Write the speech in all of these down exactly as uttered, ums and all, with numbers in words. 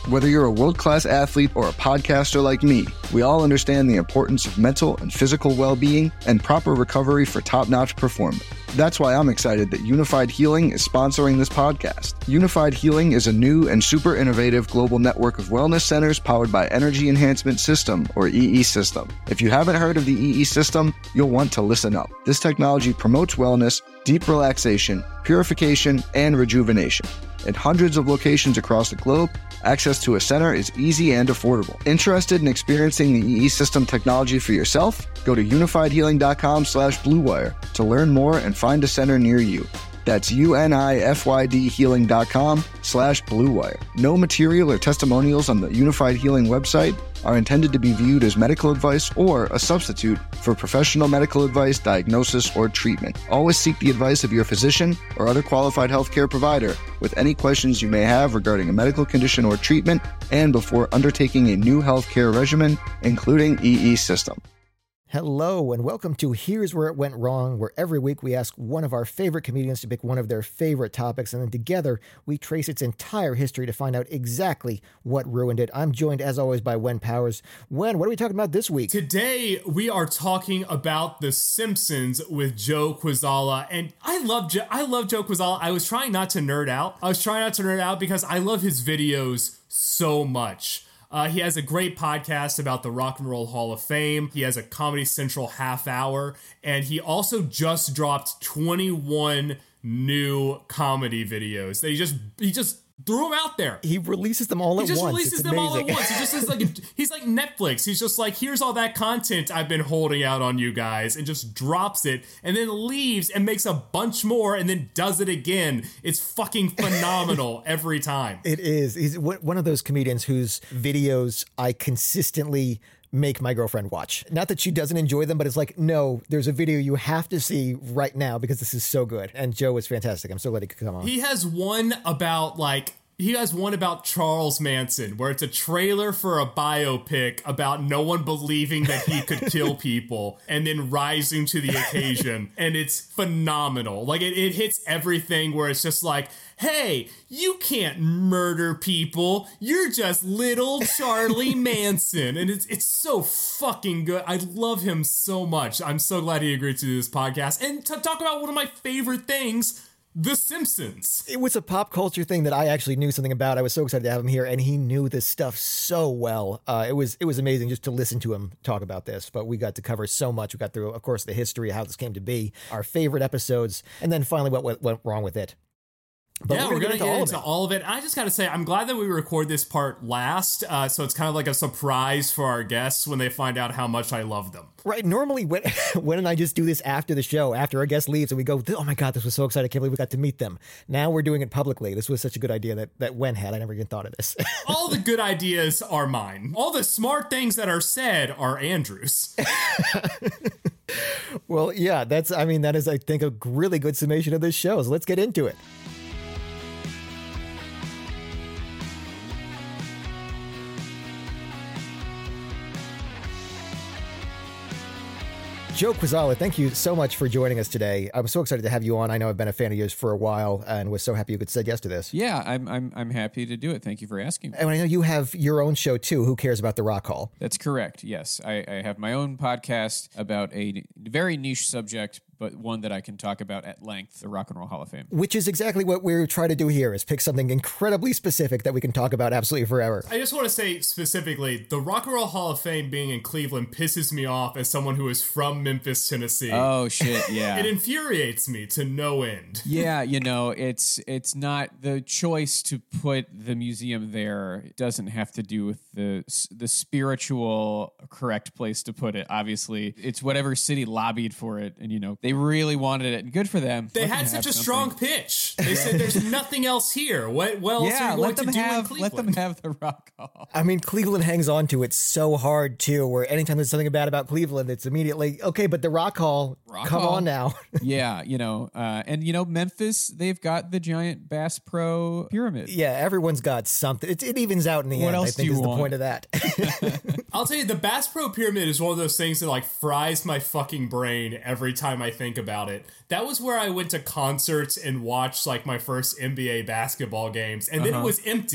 Whether you're a world-class athlete or a podcaster like me, we all understand the importance of mental and physical well-being and proper recovery for top-notch performance. That's why I'm excited that Unified Healing is sponsoring this podcast. Unified Healing is a new and super innovative global network of wellness centers powered by Energy Enhancement System, or E E System. If you haven't heard of the E E System, you'll want to listen up. This technology promotes wellness, deep relaxation, purification, and rejuvenation. In hundreds of locations across the globe, access to a center is easy and affordable. Interested in experiencing the E E System technology for yourself? Go to unifiedhealing.com slash bluewire to learn more and find a center near you. That's U-N-I-F-Y-D healing.com slash bluewire. No material or testimonials on the Unified Healing website are intended to be viewed as medical advice or a substitute for professional medical advice, diagnosis, or treatment. Always seek the advice of your physician or other qualified healthcare provider with any questions you may have regarding a medical condition or treatment and before undertaking a new healthcare regimen, including E E System. Hello, and welcome to Here's Where It Went Wrong, where every week we ask one of our favorite comedians to pick one of their favorite topics, and then together we trace its entire history to find out exactly what ruined it. I'm joined, as always, by Wen Powers. Wen, what are we talking about this week? Today, we are talking about The Simpsons with Joe Quazala, and I love jo- I love Joe Quazala. I was trying not to nerd out. I was trying not to nerd out because I love his videos so much. Uh, he has a great podcast about the Rock and Roll Hall of Fame. He has a Comedy Central half hour. And he also just dropped twenty-one new comedy videos that he just he just threw them out there. He releases them all he at just once. releases it's them amazing. all at once. He just is like he's like Netflix. He's just like, here's all that content I've been holding out on you guys, and just drops it and then leaves and makes a bunch more and then does it again. It's fucking phenomenal every time. It is. He's one of those comedians whose videos I consistently make my girlfriend watch. Not that she doesn't enjoy them, but it's like, no, there's a video you have to see right now because this is so good. And Joe is fantastic. I'm so glad he could come on. He has one about like He has one about Charles Manson, where it's a trailer for a biopic about no one believing that he could kill people and then rising to the occasion. And it's phenomenal. Like, it, it hits everything where it's just like, hey, you can't murder people. You're just little Charlie Manson. And it's it's so fucking good. I love him so much. I'm so glad he agreed to do this podcast. And to talk about one of my favorite things, The Simpsons. It was a pop culture thing that I actually knew something about. I was so excited to have him here, and he knew this stuff so well. Uh, it was it was amazing just to listen to him talk about this, but we got to cover so much. We got through, of course, the history of how this came to be, our favorite episodes, and then finally what went, went wrong with it. But yeah, we're going to get into, all, all of it. I just got to say, I'm glad that we record this part last, uh, so it's kind of like a surprise for our guests when they find out how much I love them. Right. Normally, when, when and I just do this after the show, after our guest leaves, and we go, oh my God, this was so exciting. I can't believe we got to meet them. Now we're doing it publicly. This was such a good idea that, that Wen had. I never even thought of this. All the good ideas are mine. All the smart things that are said are Andrew's. Well, yeah, that's, I mean, that is, I think, a really good summation of this show. So let's get into it. Joe Quazala, thank you so much for joining us today. I'm so excited to have you on. I know I've been a fan of yours for a while and was so happy you could say yes to this. Yeah, I'm I'm I'm happy to do it. Thank you for asking me. And I know you have your own show too, Who Cares About the Rock Hall? That's correct, yes. I, I have my own podcast about a very niche subject, but one that I can talk about at length, the Rock and Roll Hall of Fame. Which is exactly what we're trying to do here, is pick something incredibly specific that we can talk about absolutely forever. I just want to say specifically, the Rock and Roll Hall of Fame being in Cleveland pisses me off as someone who is from Memphis, Tennessee. Oh, shit, yeah. It infuriates me to no end. Yeah, you know, it's it's not the choice to put the museum there. It doesn't have to do with the the spiritual correct place to put it. Obviously, it's whatever city lobbied for it, and you know, they really wanted it, and good for them. They Let had them such a something. strong pitch. They said there's nothing else here. What, what else Yeah, are you going let them to do have in Cleveland? let them have the Rock Hall. I mean, Cleveland hangs on to it so hard too, where anytime there's something bad about Cleveland, it's immediately, okay, but the Rock Hall, Rock come Hall. on now. Yeah, you know, uh, and you know, Memphis, they've got the giant Bass Pro Pyramid. Yeah, everyone's got something. It, it evens out in the What end, else I think do is you the want? point of that. I'll tell you, the Bass Pro Pyramid is one of those things that like fries my fucking brain every time I think about it. That was where I went to concerts and watched like my first N B A basketball games, and then Uh-huh. it was empty.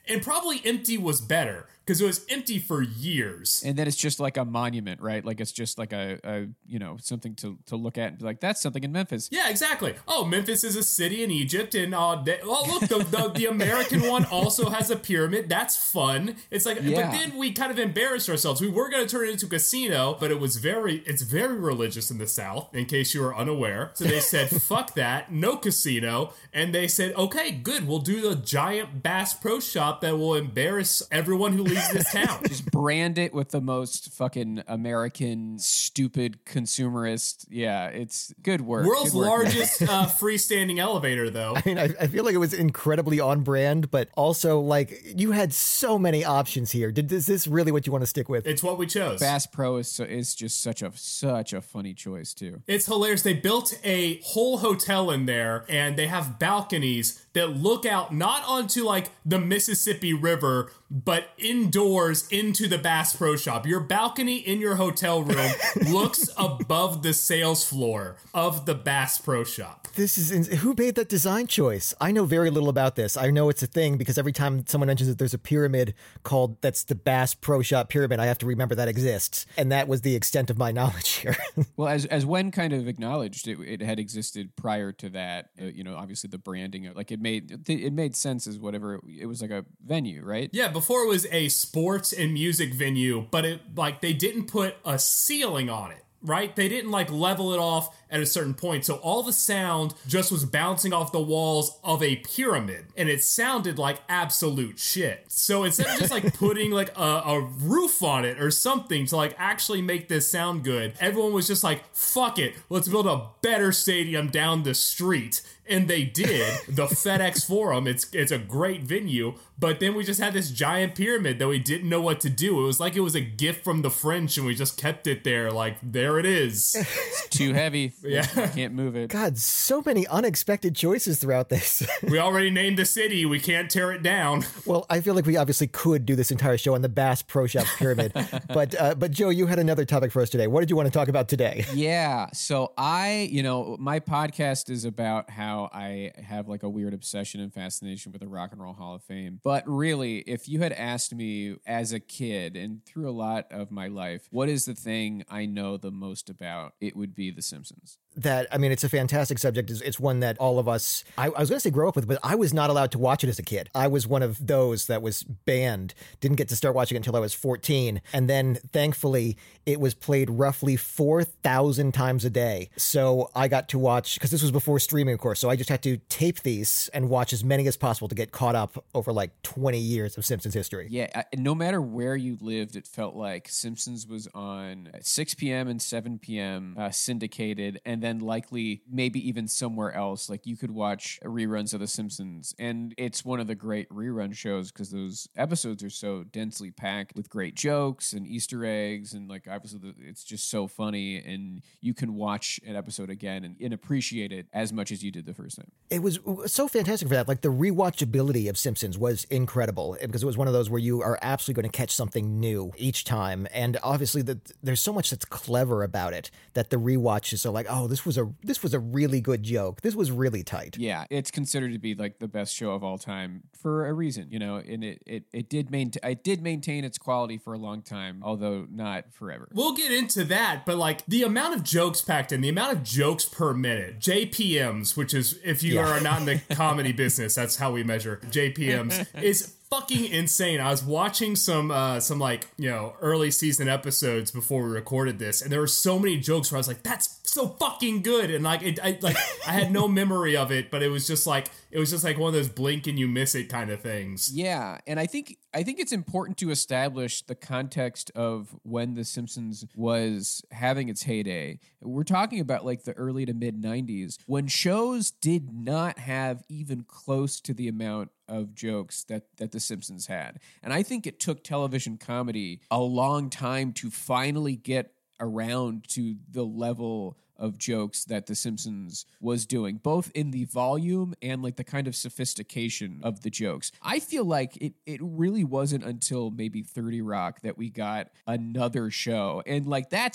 And probably empty was better because it was empty for years. And then it's just like a monument, right? Like it's just like a, a you know, something to, to look at and be like, that's something in Memphis. Yeah, exactly. Oh, Memphis is a city in Egypt. And uh, they, oh, look, the, the, the American one also has a pyramid. That's fun. It's like, Yeah. but then we kind of embarrassed ourselves. We were going to turn it into a casino, but it was very, it's very religious in the South, in case you were unaware. So they said, fuck that, no casino. And they said, okay, good. We'll do the giant Bass Pro Shop that will embarrass everyone who leaves this town. Just brand it with the most fucking American, stupid, consumerist. Yeah, it's good work. World's Good work. largest uh, freestanding elevator, though. I mean, I, I feel like it was incredibly on brand, but also like you had so many options here. Did is this really what you want to stick with? It's what we chose. Bass Pro is so, is just such a such a funny choice too. It's hilarious. They built a whole hotel in there, and they have balconies that look out not onto like the Mississippi River, but indoors into the Bass Pro Shop. Your balcony in your hotel room looks above the sales floor of the Bass Pro Shop. This is ins- who made that design choice? I know very little about this. I know it's a thing because every time someone mentions that there's a pyramid called that's the Bass Pro Shop pyramid, I have to remember that exists, and that was the extent of my knowledge here. Well, as as Wen kind of acknowledged, it, it had existed prior to that. Uh, you know, obviously the branding, of, like it made it made sense as whatever it, it was like a venue, right? Yeah, before it was a sports and music venue, but it like they didn't put a ceiling on it. Right? They didn't like level it off at a certain point. So all the sound just was bouncing off the walls of a pyramid, and it sounded like absolute shit. So instead of just like putting like a, a roof on it or something to like actually make this sound good, everyone was just like, fuck it, let's build a better stadium down the street. And they did. The FedEx Forum, it's it's a great venue, but then we just had this giant pyramid that we didn't know what to do. It was like it was a gift from the French, and we just kept it there, like, there it is. It's too heavy. Yeah. Can't move it. God, so many unexpected choices throughout this. We already named the city. We can't tear it down. Well, I feel like we obviously could do this entire show on the Bass Pro Shop pyramid, but uh, but Joe, you had another topic for us today. What did you want to talk about today? Yeah. So I, you know, my podcast is about how I have like a weird obsession and fascination with the Rock and Roll Hall of Fame. But really, if you had asked me as a kid and through a lot of my life, what is the thing I know the most about, it would be The Simpsons. That, I mean, it's a fantastic subject. It's, it's one that all of us, I, I was going to say grow up with, but I was not allowed to watch it as a kid. I was one of those that was banned, didn't get to start watching it until I was fourteen. And then thankfully it was played roughly four thousand times a day. So I got to watch, because this was before streaming, of course. So I just had to tape these and watch as many as possible to get caught up over like twenty years of Simpsons history. Yeah, uh, no matter where you lived, it felt like Simpsons was on at six p.m. and seven p.m. Uh, syndicated, and then likely maybe even somewhere else. Like you could watch reruns of The Simpsons, and it's one of the great rerun shows because those episodes are so densely packed with great jokes and Easter eggs, and like obviously the, it's just so funny, and you can watch an episode again and, and appreciate it as much as you did the first time. It was so fantastic for that. Like the rewatchability of Simpsons was incredible because it was one of those where you are absolutely going to catch something new each time. And obviously the, there's so much that's clever about it that the rewatches are like, oh, this was a this was a really good joke. This was really tight. Yeah, it's considered to be like the best show of all time for a reason, you know, and it it, it did maintain it did maintain its quality for a long time, although not forever. We'll get into that, but like the amount of jokes packed in, the amount of jokes per minute, J P Ms, which is if you Yeah. are not in the comedy business, that's how we measure J P Ms, is fucking insane. I was watching some uh some like, you know, early season episodes before we recorded this, and there were so many jokes where I was like, that's so fucking good, and like it, I like I had no memory of it, but it was just like it was just like one of those blink and you miss it kind of things. Yeah, and I think I think it's important to establish the context of when The Simpsons was having its heyday. We're talking about like the early to mid nineties when shows did not have even close to the amount of jokes that that The Simpsons had. And I think it took television comedy a long time to finally get around to the level of jokes that The Simpsons was doing, both in the volume and like the kind of sophistication of the jokes. I feel like it it really wasn't until maybe thirty Rock that we got another show. And like that's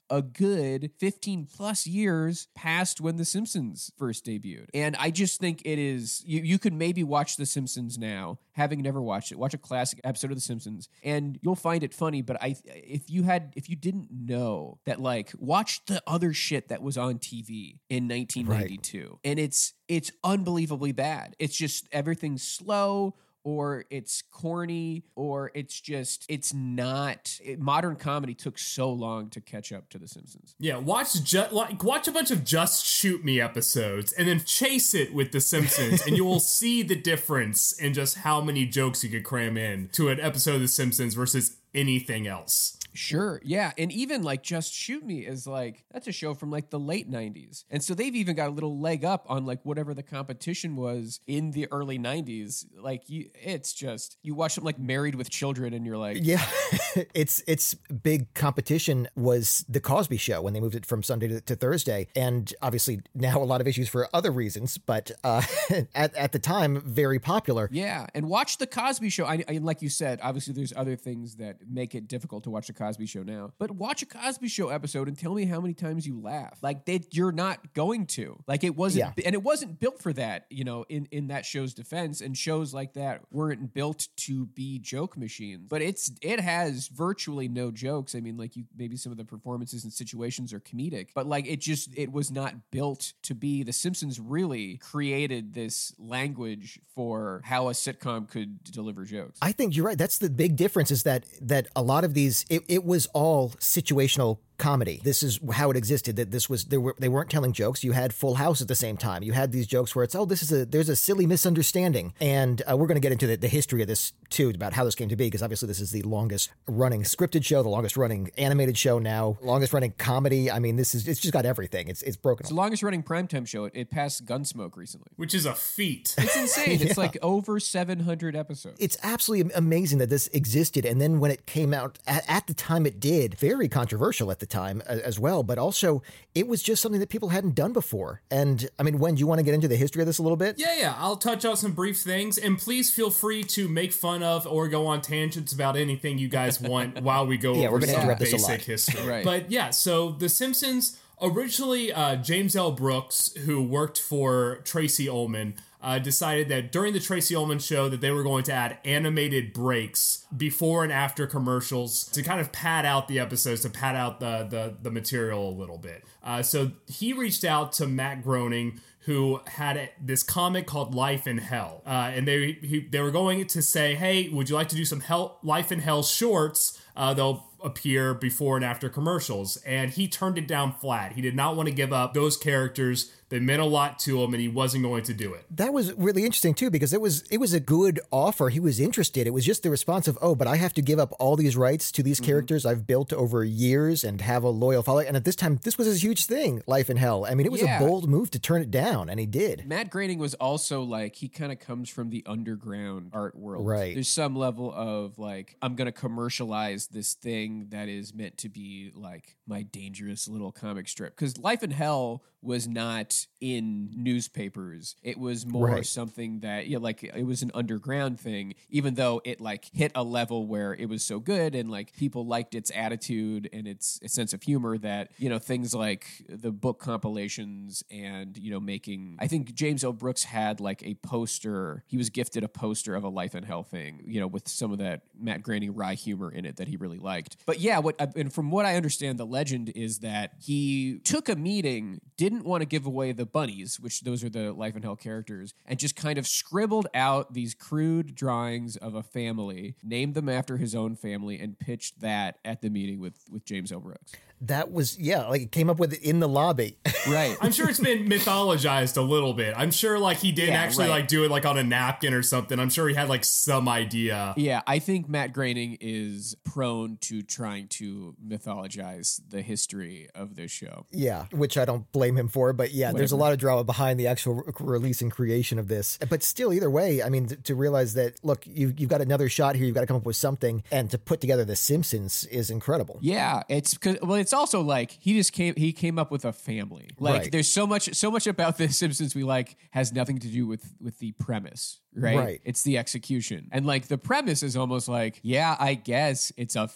a good fifteen plus years past when The Simpsons first debuted. And I just think it is, you, you could maybe watch The Simpsons now, having never watched it, watch a classic episode of The Simpsons, and you'll find it funny. But I, if you had, if you didn't know that, like, watch the other shit that was on T V in nineteen ninety-two, right. and it's it's unbelievably bad. It's just everything's slow, or it's corny, or it's just, it's not, it, modern comedy took so long to catch up to The Simpsons. Yeah, watch ju- like watch a bunch of Just Shoot Me episodes and then chase it with The Simpsons, and you will see the difference in just how many jokes you could cram in to an episode of The Simpsons versus anything else. Sure, yeah. And even like Just Shoot Me is like, that's a show from like the late nineties. And so they've even got a little leg up on like whatever the competition was in the early nineties. Like you, it's just, you watch something like Married with Children and you're like... Yeah, it's it's big competition was The Cosby Show when they moved it from Sunday to, to Thursday. And obviously now a lot of issues for other reasons, but uh, at, at the time, very popular. Yeah, and watch The Cosby Show. I, I like you said, obviously there's other things that make it difficult to watch The Cosby Show now, but watch a Cosby Show episode and tell me how many times you laugh. Like they, you're not going to. Like it wasn't, yeah. and it wasn't built for that. You know, in in that show's defense, and shows like that weren't built to be joke machines. But it's it has virtually no jokes. I mean, like you maybe some of the performances and situations are comedic, but like it just it was not built to be. The Simpsons really created this language for how a sitcom could deliver jokes. I think you're right. That's the big difference. Is that that a lot of these it, it was all situational comedy. This is how it existed. That this was there were they weren't telling jokes. You had Full House at the same time. You had these jokes where it's oh this is a there's a silly misunderstanding, and uh, we're going to get into the, the history of this too, about how this came to be, because obviously this is the longest running scripted show, the longest running animated show now, longest running comedy. I mean, this is it's just got everything. It's it's broken. It's the longest running primetime show. It, it passed Gunsmoke recently, which is a feat. It's insane. yeah. It's like over seven hundred episodes. It's absolutely amazing that this existed, and then when it came out at, at the time it did, very controversial at the time as well, but also it was just something that people hadn't done before. And I mean, Wen, do you want to get into the history of this a little bit? Yeah, yeah. I'll touch on some brief things, and please feel free to make fun of or go on tangents about anything you guys want while we go yeah, over we're some interrupt this a basic lot. history. Right. But yeah, so The Simpsons, originally uh, James L. Brooks, who worked for Tracy Ullman, Uh, decided that during the Tracy Ullman show that they were going to add animated breaks before and after commercials to kind of pad out the episodes, to pad out the the, the material a little bit. Uh, so he reached out to Matt Groening, who had a, this comic called Life in Hell. Uh, and they he, they were going to say, hey, would you like to do some hell, Life in Hell shorts? Uh, they'll appear before and after commercials. And he turned it down flat. He did not want to give up those characters. They meant a lot to him, and he wasn't going to do it. That was really interesting, too, because it was it was a good offer. He was interested. It was just the response of, oh, but I have to give up all these rights to these mm-hmm. characters I've built over years and have a loyal following. And at this time, this was a huge thing, Life in Hell. I mean, it was yeah. a bold move to turn it down, and he did. Matt Groening was also like, he kind of comes from the underground art world. Right. There's some level of like, I'm going to commercialize this thing that is meant to be like my dangerous little comic strip. Because Life in Hell was not in newspapers. It was more right. something that, yeah, like it was an underground thing, even though it like hit a level where it was so good and like people liked its attitude and its, its sense of humor that, you know, things like the book compilations and, you know, making, I think James L. Brooks had like a poster, he was gifted a poster of a Life in Hell thing, you know, with some of that Matt Groening wry humor in it that he really liked. But yeah, what, and from what I understand, the legend is that he took a meeting, did didn't want to give away the bunnies, which those are the Life in Hell characters, and just kind of scribbled out these crude drawings of a family, named them after his own family, and pitched that at the meeting with, with James L. Brooks. That was, yeah, like it came up with it in the lobby. Right. I'm sure it's been mythologized a little bit. I'm sure like he didn't yeah, actually right. like do it like on a napkin or something. I'm sure he had like some idea. Yeah, I think Matt Groening is prone to trying to mythologize the history of this show. Yeah, which I don't blame him for, but yeah, Whatever. There's a lot of drama behind the actual re- release and creation of this. But still, either way, I mean, to, to realize that, look, you, you've got another shot here, you've got to come up with something, and to put together The Simpsons is incredible. Yeah, it's because, well, it's also like he just came he came up with a family. Like right. there's so much so much about The Simpsons we like has nothing to do with with the premise. Right? Right. It's the execution. And like the premise is almost like, yeah, I guess it's a family.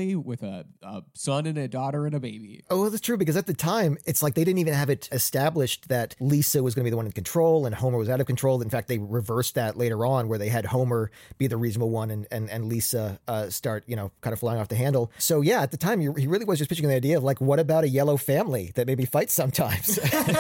family with a, a son and a daughter and a baby. Oh, that's true, because at the time, it's like they didn't even have it established that Lisa was going to be the one in control and Homer was out of control. In fact, they reversed that later on, where they had Homer be the reasonable one and, and, and Lisa uh, start, you know, kind of flying off the handle. So yeah, at the time, he really was just pitching the idea of like, what about a yellow family that maybe fights sometimes?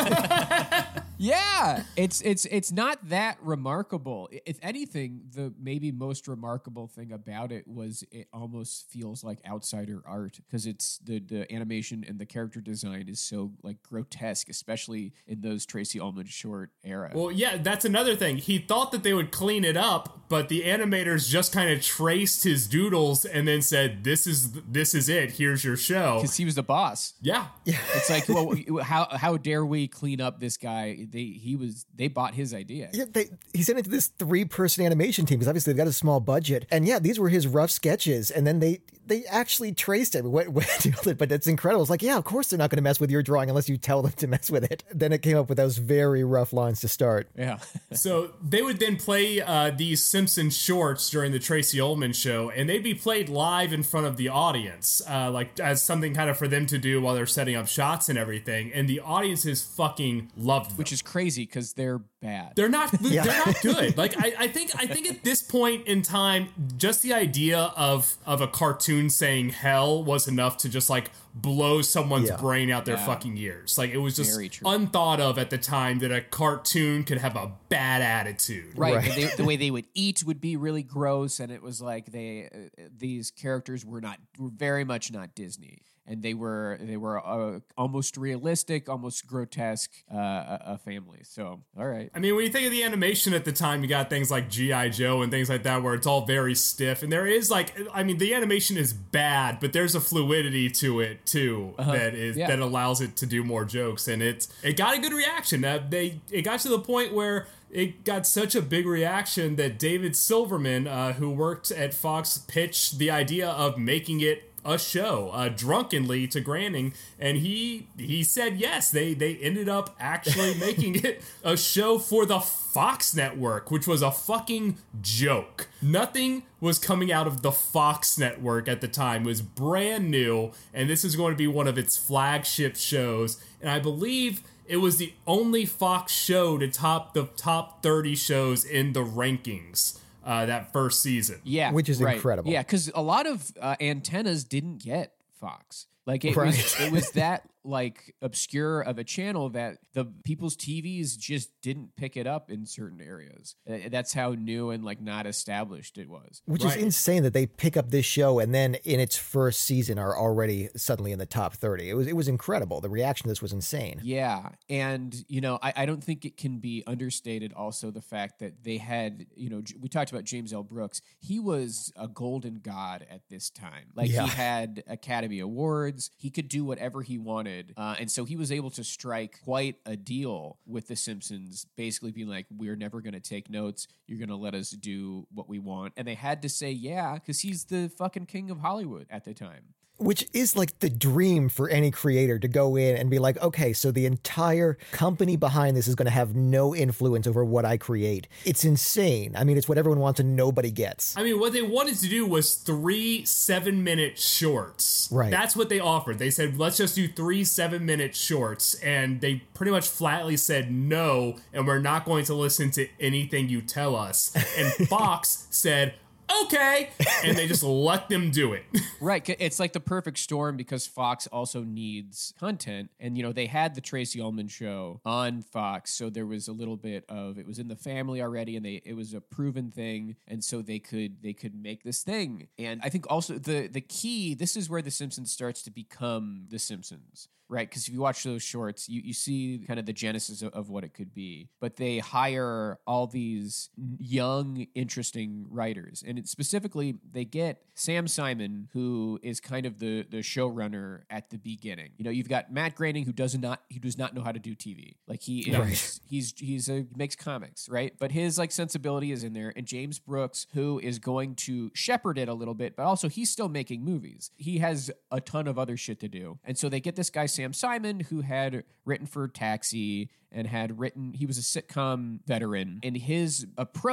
Yeah, it's it's it's not that remarkable. If anything, the maybe most remarkable thing about it was it almost feels like outsider art, because it's the the animation and the character design is so like grotesque, especially in those Tracy Ullman short era. Well, yeah, that's another thing. He thought that they would clean it up, but the animators just kind of traced his doodles and then said, "This is this is it. Here's your show." Because he was the boss. Yeah, it's like, well, how how dare we clean up this guy? They he was they bought his idea. Yeah, they, he sent it to this three-person animation team because obviously they've got a small budget. And yeah, these were his rough sketches, and then they they actually traced it. What, what, but it's incredible. It's like, yeah, of course they're not going to mess with your drawing unless you tell them to mess with it. Then it came up with those very rough lines to start. Yeah. So they would then play uh, these Simpsons shorts during the Tracy Ullman show, and they'd be played live in front of the audience, uh, like as something kind of for them to do while they're setting up shots and everything. And the audiences fucking loved them. Which is crazy because they're bad. They're not. Yeah. They're not good. Like I, I think. I think at this point in time, just the idea of of a cartoon saying hell was enough to just like blow someone's yeah. brain out their yeah. fucking ears. Like it was just unthought of at the time that a cartoon could have a bad attitude. Right. right. They, the way they would eat would be really gross, and it was like they uh, these characters were not were very much not Disney. And they were they were uh, almost realistic, almost grotesque, uh, a, a family. So, all right. I mean, when you think of the animation at the time, you got things like G I. Joe and things like that where it's all very stiff. And there is like, I mean, the animation is bad, but there's a fluidity to it too uh-huh. that is yeah. that allows it to do more jokes. And it's it got a good reaction. Uh, they it got to the point where it got such a big reaction that David Silverman, uh, who worked at Fox, pitched the idea of making it a show uh, drunkenly to Groening, and he he said yes. They they ended up actually making it a show for the Fox network, which was a fucking joke. Nothing was coming out of the Fox network at the time. It was brand new, and this is going to be one of its flagship shows. And I believe it was the only Fox show to top the top thirty shows in the rankings. Uh, that first season. Yeah. Which is right. incredible. Yeah, because a lot of uh, antennas didn't get Fox. Like it right. was it was that like obscure of a channel that the people's T Vs just didn't pick it up in certain areas. Uh, that's how new and like not established it was. Which right. is insane that they pick up this show and then in its first season are already suddenly in the top thirty. It was it was incredible. The reaction to this was insane. Yeah. And, you know, I, I don't think it can be understated also the fact that they had, you know, we talked about James L. Brooks. He was a golden god at this time. Like yeah. he had Academy Awards. He could do whatever he wanted. Uh, and so he was able to strike quite a deal with The Simpsons, basically being like, we're never going to take notes. You're going to let us do what we want. And they had to say, yeah, because he's the fucking king of Hollywood at the time. Which is like the dream for any creator to go in and be like, okay, so the entire company behind this is going to have no influence over what I create. It's insane. I mean, it's what everyone wants and nobody gets. I mean, what they wanted to do was three seven-minute shorts. Right. That's what they offered. They said, let's just do three seven-minute shorts. And they pretty much flatly said no, and we're not going to listen to anything you tell us. And Fox said, okay, and they just let them do it. Right. It's like the perfect storm because Fox also needs content. And, you know, they had the Tracy Ullman show on Fox. So there was a little bit of, it was in the family already and they it was a proven thing. And so they could they could make this thing. And I think also the the key, this is where The Simpsons starts to become The Simpsons. Right, because if you watch those shorts, you, you see kind of the genesis of, of what it could be. But they hire all these young, interesting writers. And it, specifically, they get Sam Simon, who is kind of the, the showrunner at the beginning. You know, you've got Matt Groening, who does not he does not know how to do T V. Like he is, right. he's he's a makes comics, right? But his like sensibility is in there. And James Brooks, who is going to shepherd it a little bit, but also he's still making movies. He has a ton of other shit to do. And so they get this guy, Sam Simon, who had written for Taxi and had written, he was a sitcom veteran, and his approach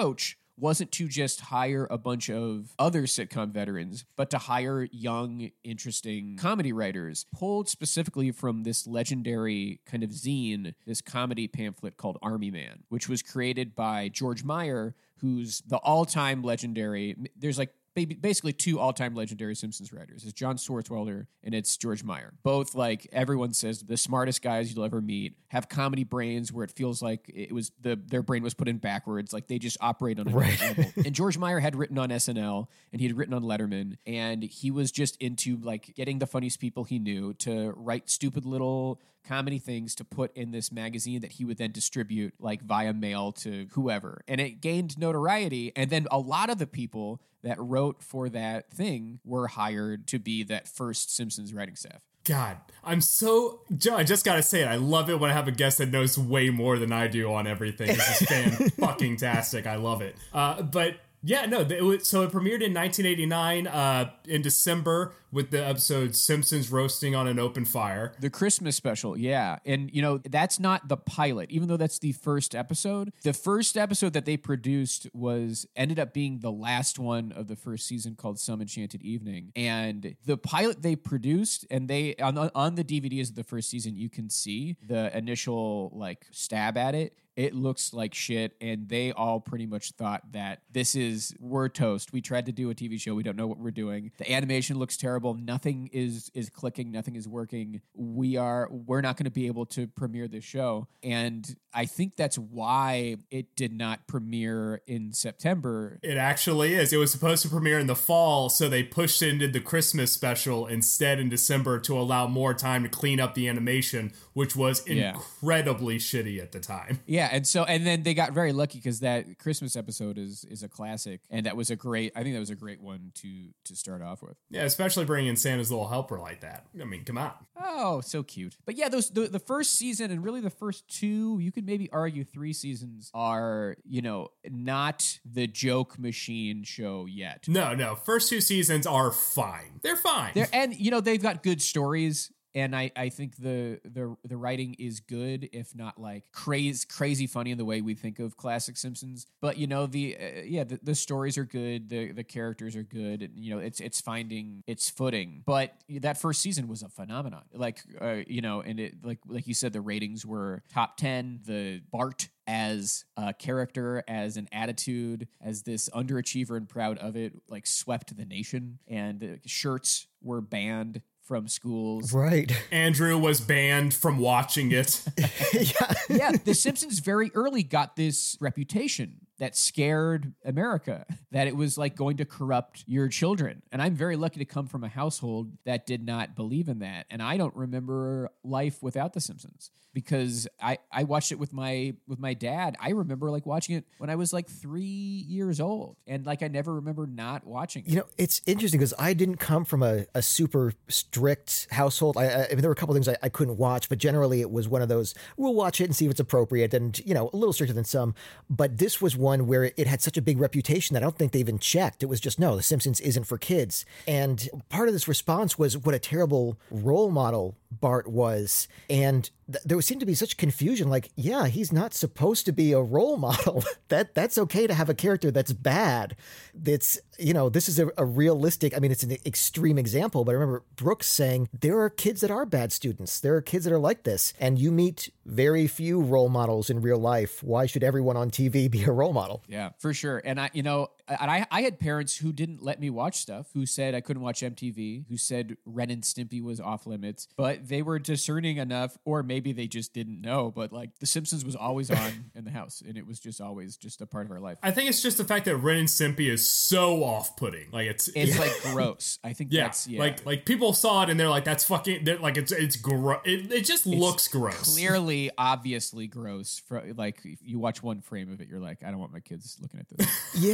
wasn't to just hire a bunch of other sitcom veterans, but to hire young, interesting comedy writers, pulled specifically from this legendary kind of zine, this comedy pamphlet called Army Man, which was created by George Meyer, who's the all-time legendary. There's like basically two all-time legendary Simpsons writers. It's John Swartzwelder and it's George Meyer. Both, like, everyone says, the smartest guys you'll ever meet, have comedy brains where it feels like it was the their brain was put in backwards. Like, they just operate on a right. level. And George Meyer had written on S N L and he had written on Letterman, and he was just into, like, getting the funniest people he knew to write stupid little comedy things to put in this magazine that he would then distribute, like, via mail to whoever. And it gained notoriety. And then a lot of the people that wrote for that thing were hired to be that first Simpsons writing staff. God, I'm so, Joe, I just gotta say it. I love it when I have a guest that knows way more than I do on everything. This is fan-fucking-tastic. I love it. Uh, but yeah, no, it was, so it premiered in nineteen eighty-nine uh, in December with the episode Simpsons Roasting on an Open Fire. The Christmas special, yeah. And, you know, that's not the pilot, even though that's the first episode. The first episode that they produced was ended up being the last one of the first season, called Some Enchanted Evening. And the pilot they produced, and they on, on the D V Ds of the first season, you can see the initial, like, stab at it. It looks like shit, and they all pretty much thought that this is, we're toast. We tried to do a T V show. We don't know what we're doing. The animation looks terrible. Nothing is is clicking. Nothing is working. We are, we're not going to be able to premiere this show. And I think that's why it did not premiere in September. It actually is. It was supposed to premiere in the fall, so they pushed it into the Christmas special instead in December to allow more time to clean up the animation, which was Yeah. incredibly shitty at the time. Yeah, and so and then they got very lucky because that Christmas episode is is a classic, and that was a great. I think that was a great one to to start off with. Yeah, especially bringing in Santa's Little Helper like that. I mean, come on. Oh, so cute. But yeah, those the, the first season and really the first two, you could maybe argue three seasons are, you know, not the joke machine show yet. No, no. First two seasons are fine. They're fine. They're, and you know, they've got good stories. And I, I think the, the the writing is good, if not like crazy crazy funny in the way we think of classic Simpsons. But you know the uh, yeah the, the stories are good, the the characters are good. And, you know it's it's finding its footing. But that first season was a phenomenon. Like uh, you know, and it like like you said, the ratings were top ten. The Bart as a character, as an attitude, as this underachiever and proud of it, like swept the nation. And the shirts were banned from schools. Right. Andrew was banned from watching it. yeah. Yeah, The Simpsons very early got this reputation that scared America, that it was like going to corrupt your children. And I'm very lucky to come from a household that did not believe in that. And I don't remember life without The Simpsons because I, I watched it with my with my dad. I remember like watching it when I was like three years old. And like I never remember not watching it. You know, it's interesting because I didn't come from a, a super strict household. I, I, I mean, there were a couple of things I, I couldn't watch, but generally it was one of those, we'll watch it and see if it's appropriate and, you know, a little stricter than some. But this was one where it had such a big reputation that I don't think they even checked. It was just, no, The Simpsons isn't for kids. And part of this response was what a terrible role model Bart was. And th- there seemed to be such confusion. Like, yeah, he's not supposed to be a role model. that That's okay to have a character that's bad. That's, you know, this is a, a realistic, I mean, it's an extreme example, but I remember Brooks saying, there are kids that are bad students. There are kids that are like this. And you meet very few role models in real life. Why should everyone on T V be a role model? Yeah, for sure. And I, you know, and I, I had parents who didn't let me watch stuff, who said I couldn't watch M T V, who said Ren and Stimpy was off limits, but they were discerning enough, or maybe they just didn't know, but like The Simpsons was always on in the house, and it was just always just a part of our life. I think it's just the fact that Ren and Stimpy is so off-putting. Like it's it's like gross. I think yeah, that's yeah. like like people saw it and they're like, that's fucking. They're like it's it's gross. It, it just It's looks gross. Clearly, obviously gross. For like, if you watch one frame of it, you're like, I don't want my kids looking at this. Yeah, and I,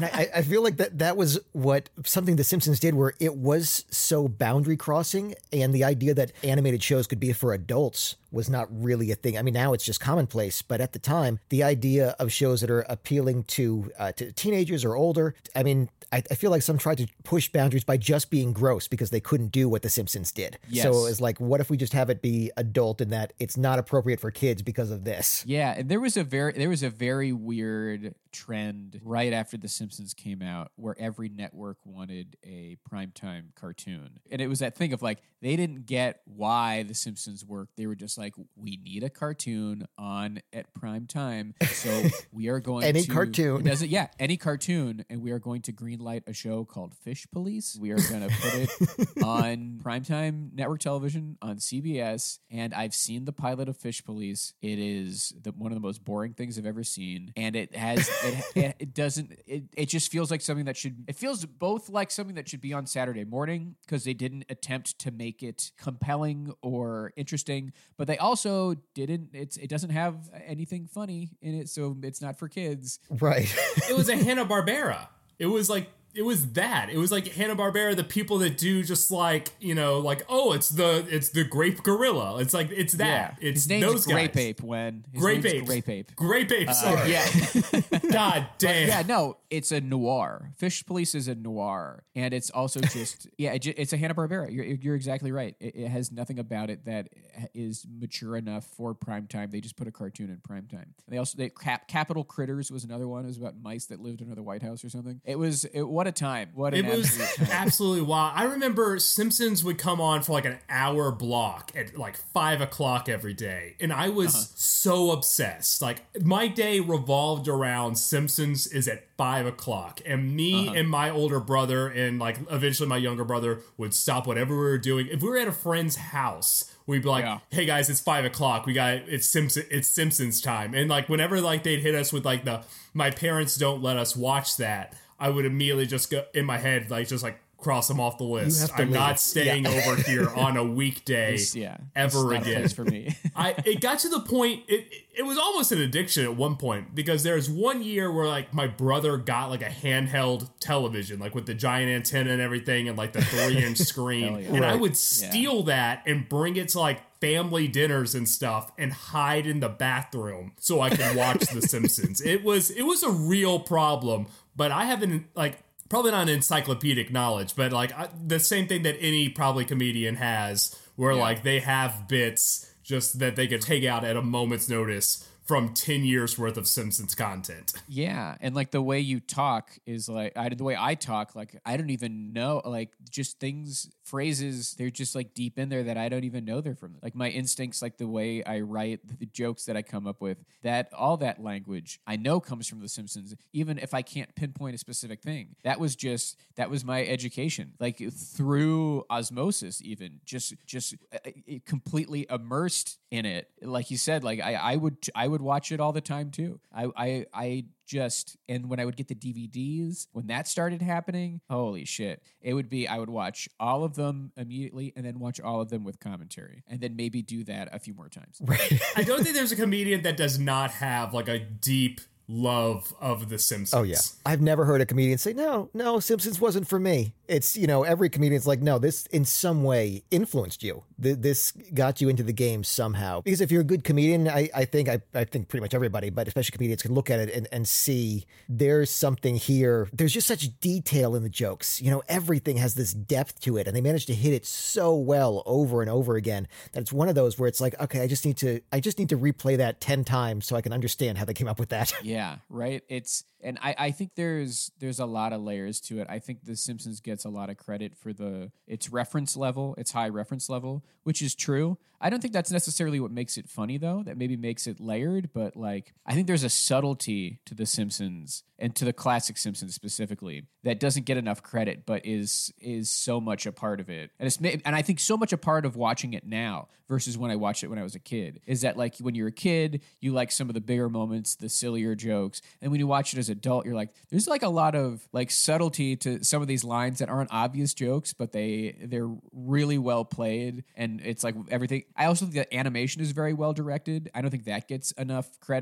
I, I feel like that that was what something The Simpsons did, where it was so boundary crossing, and the idea that animated shows could be for adults was not really a thing. I mean, now it's just commonplace, but at the time, the idea of shows that are appealing to uh, to teenagers or older, I mean, I, I feel like some tried to push boundaries by just being gross because they couldn't do what The Simpsons did. Yes. So it's like, what if we just have it be adult in that it's not appropriate for kids because of this? Yeah, and there was a very there was a very weird trend right after The Simpsons came out where every network wanted a primetime cartoon. And it was that thing of like, they didn't get why The Simpsons worked. They were just like, we need a cartoon on at prime time, so we are going any to... cartoon. Does it, yeah, any cartoon, and we are going to greenlight a show called Fish Police. We are going to put it on primetime network television on C B S, and I've seen the pilot of Fish Police. It is the, one of the most boring things I've ever seen, and it has... It, it, it doesn't it, it just feels like something that should it feels both like something that should be on Saturday morning because they didn't attempt to make it compelling or interesting, but they also didn't it's it doesn't have anything funny in it, so it's not for kids. Right. It was a Hanna-Barbera. It was like It was that. It was like Hanna-Barbera, the people that do just like, you know, like, oh, it's the it's the Grape Gorilla. It's like, it's that. Yeah. It's His name's those Grape guys. Ape when. His Grape name's Ape. Grape Ape. Grape Ape, Uh, sorry. yeah. God damn. Yeah, no, it's a noir. Fish Police is a noir. And it's also just, yeah, it, it's a Hanna-Barbera. You're, you're exactly right. It, it has nothing about it that is mature enough for primetime. They just put a cartoon in primetime. They also, they, Cap, Capital Critters was another one. It was about mice that lived under the White House or something. It was, it, what a time. What an It was absolute time. absolutely wild. I remember Simpsons would come on for like an hour block at like five o'clock every day. And I was Uh-huh. so obsessed. Like, my day revolved around Simpsons is at five o'clock. And me Uh-huh. and my older brother and like eventually my younger brother would stop whatever we were doing. If we were at a friend's house, we'd be like, Yeah. hey guys, it's five o'clock. We got, it's Simpson, it's Simpsons time. And like, whenever like they'd hit us with like the, my parents don't let us watch that, I would immediately just go in my head, like, just like cross them off the list. have to I'm leave. not staying Yeah. over here on a weekday This- yeah, ever it's not a again. place for me. I it got to the point it it was almost an addiction at one point, because there's one year where like my brother got like a handheld television, like with the giant antenna and everything, and like the three inch screen, Hell yeah. and I Right. would steal that and bring it to like family dinners and stuff and hide in the bathroom so I could watch The Simpsons. It was it was a real problem, but I haven't like. Probably not an encyclopedic knowledge, but like I, the same thing that any probably comedian has, where Yeah. like they have bits just that they could take out at a moment's notice from ten years worth of Simpsons content. Yeah, and like the way you talk is like I the way I talk, like I don't even know, like just things, phrases, they're just like deep in there that I don't even know they're from. Like my instincts, like the way I write, the jokes that I come up with, that all that language I know comes from The Simpsons, even if I can't pinpoint a specific thing. That was just that was my education, like through osmosis, even just just uh, uh, completely immersed in it. Like you said, like I I would I would watch it all the time too. I I I just and when I would get the D V Ds, when that started happening, holy shit. It would be I would watch all of them immediately and then watch all of them with commentary and then maybe do that a few more times. Right. I don't think there's a comedian that does not have like a deep love of The Simpsons. Oh, yeah. I've never heard a comedian say, no, no, Simpsons wasn't for me. It's, you know, every comedian's like, no, this in some way influenced you. Th- this got you into the game somehow. Because if you're a good comedian, I, I think, I, I think pretty much everybody, but especially comedians can look at it and, and see there's something here. There's just such detail in the jokes. You know, everything has this depth to it. And they managed to hit it so well over and over again that it's one of those where it's like, okay, I just need to, I just need to replay that ten times so I can understand how they came up with that. Yeah. Yeah, right. It's and I, I think there's there's a lot of layers to it. I think The Simpsons gets a lot of credit for the its reference level, its high reference level, which is true. I don't think that's necessarily what makes it funny though. That maybe makes it layered, but like I think there's a subtlety to The Simpsons and to the classic Simpsons specifically that doesn't get enough credit, but is is so much a part of it. And it's and I think so much a part of watching it now versus when I watched it when I was a kid is that like when you're a kid, you like some of the bigger moments, the sillier jokes, and when you watch it as an adult, you're like, there's like a lot of like subtlety to some of these lines that aren't obvious jokes, but they they're really well played, and it's like everything. I also think that animation is very well directed. I don't think that gets enough credit.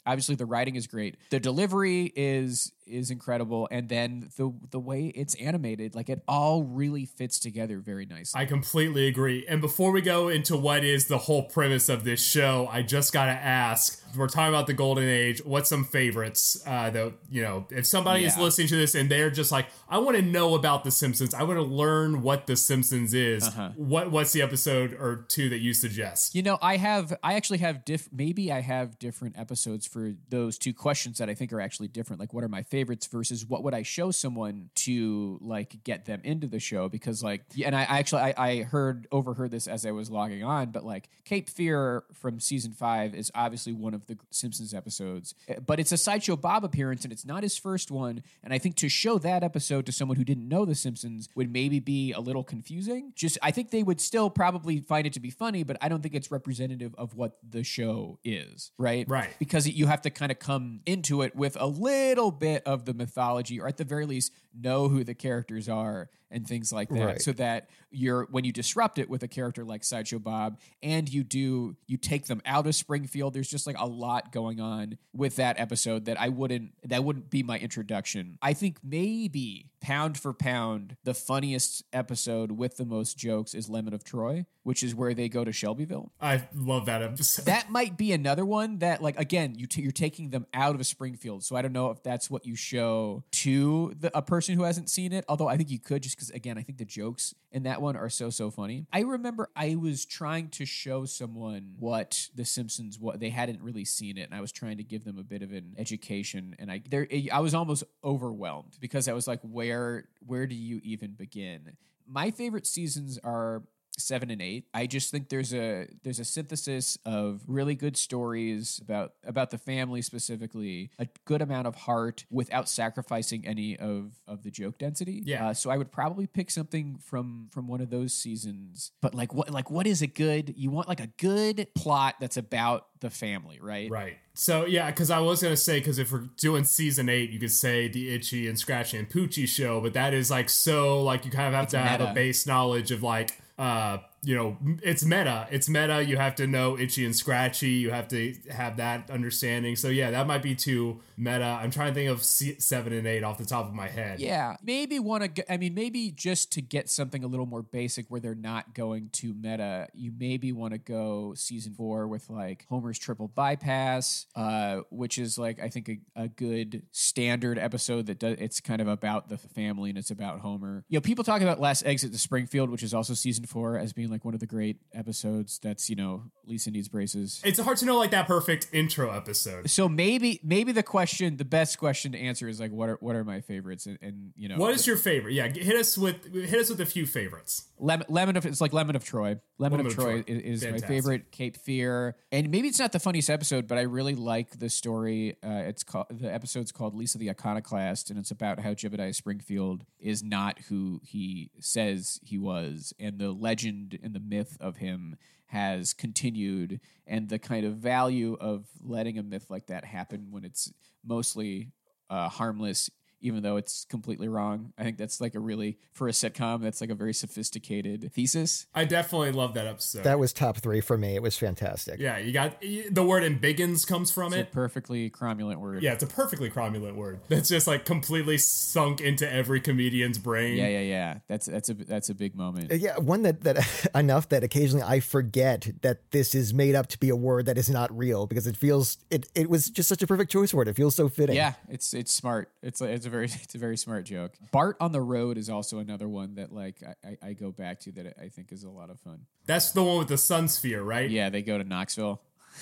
Obviously, the writing is great. The delivery is is incredible, and then the the way it's animated, like it all really fits together very nicely. I completely agree. And before we go into what is the whole premise of this show, I just gotta ask, we're talking about the Golden Age, what's some favorites uh that, you know, if somebody yeah. is listening to this and they're just like, I want to know about The Simpsons, I want to learn what The Simpsons is, uh-huh. what what's the episode or two that you suggest? You know, I have I actually have diff maybe I have different episodes for those two questions that I think are actually different. Like, what are my favorites versus what would I show someone to like get them into the show? Because like, and I, I actually I, I heard overheard this as I was logging on, but like Cape Fear from season five is obviously one of the Simpsons episodes, but it's a Sideshow Bob appearance and it's not his first one. And I think to show that episode to someone who didn't know the Simpsons would maybe be a little confusing. Just I think they would still probably find it to be funny, but I don't think it's representative of what the show is, right? Right. Because you have to kind of come into it with a little bit of the mythology, or at the very least know who the characters are and things like that, right. so that you're when you disrupt it with a character like Sideshow Bob and you do you take them out of Springfield, there's just like a lot going on with that episode that I wouldn't that wouldn't be my introduction. I think maybe pound for pound the funniest episode with the most jokes is Lemon of Troy, which is where they go to Shelbyville. I love that episode. That might be another one that, like, again, you t- you're taking them out of Springfield, so I don't know if that's what you show to the, a person who hasn't seen it, although I think you could, just because, again, I think the jokes in that one are so, so funny. I remember I was trying to show someone what The Simpsons, what they hadn't really seen it, and I was trying to give them a bit of an education, and I there I was almost overwhelmed because I was like, where where do you even begin? My favorite seasons are seven and eight. I just think there's a there's a synthesis of really good stories about about the family specifically, a good amount of heart without sacrificing any of of the joke density. Yeah. Uh, so I would probably pick something from from one of those seasons. But like what like what is a good? You want like a good plot that's about the family, right? Right. So yeah, because I was gonna say, because if we're doing season eight, you could say the Itchy and Scratchy and Poochie show, but that is like so like you kind of have It's to have meta. a base knowledge of like uh you know, it's meta. It's meta. You have to know Itchy and Scratchy. You have to have that understanding. So yeah, that might be too meta. I'm trying to think of C- seven and eight off the top of my head. Yeah, maybe want to. I mean, maybe just to get something a little more basic where they're not going to meta. You maybe want to go season four with like Homer's Triple Bypass, uh, which is like I think a, a good standard episode that does. It's kind of about the family and it's about Homer. You know, people talk about Last Exit to Springfield, which is also season four, as being like one of the great episodes. That's, you know, Lisa Needs Braces. It's hard to know like that perfect intro episode. So maybe maybe the question, the best question to answer is like, what are what are my favorites? And, and you know, what is your favorite? Yeah, hit us with hit us with a few favorites. Lemon, Lemon of it's like Lemon of Troy. Lemon, Lemon of, of Troy, Troy is, is my favorite. Cape Fear, and maybe it's not the funniest episode, but I really like the story. Uh, it's called the episode's called Lisa the Iconoclast, and it's about how Jebediah Springfield is not who he says he was, and the legend and the myth of him has continued, and the kind of value of letting a myth like that happen when it's mostly uh, harmless, even though it's completely wrong. I think that's like a really, for a sitcom, that's like a very sophisticated thesis. I definitely love that episode. That was top three for me. It was fantastic. Yeah, you got the word "embiggens" comes from it's it. A perfectly cromulent word. Yeah, it's a perfectly cromulent word. That's just like completely sunk into every comedian's brain. Yeah, yeah, yeah. That's that's a that's a big moment. Yeah, one that that enough that occasionally I forget that this is made up to be a word that is not real, because it feels it it was just such a perfect choice word. It feels so fitting. Yeah, it's it's smart. It's it's a very it's a very smart joke. Bart on the Road is also another one that like I, I go back to that I think is a lot of fun. That's the one with the sun sphere, right? Yeah, they go to Knoxville.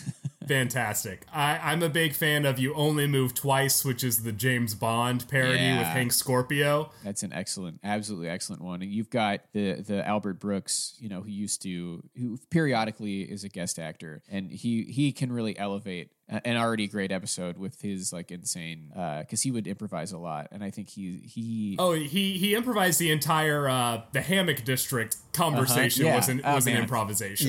Fantastic. I, I'm a big fan of You Only Move Twice, which is the James Bond parody Yeah. with Hank Scorpio. That's an excellent, absolutely excellent one. And you've got the the Albert Brooks, you know, who used to, who periodically is a guest actor, and he he can really elevate an already great episode with his like insane, because uh, he would improvise a lot, and I think he he. Oh, he he improvised the entire uh, the Hammock District conversation Uh-huh. Yeah. was an Oh, was an man. improvisation. Yeah.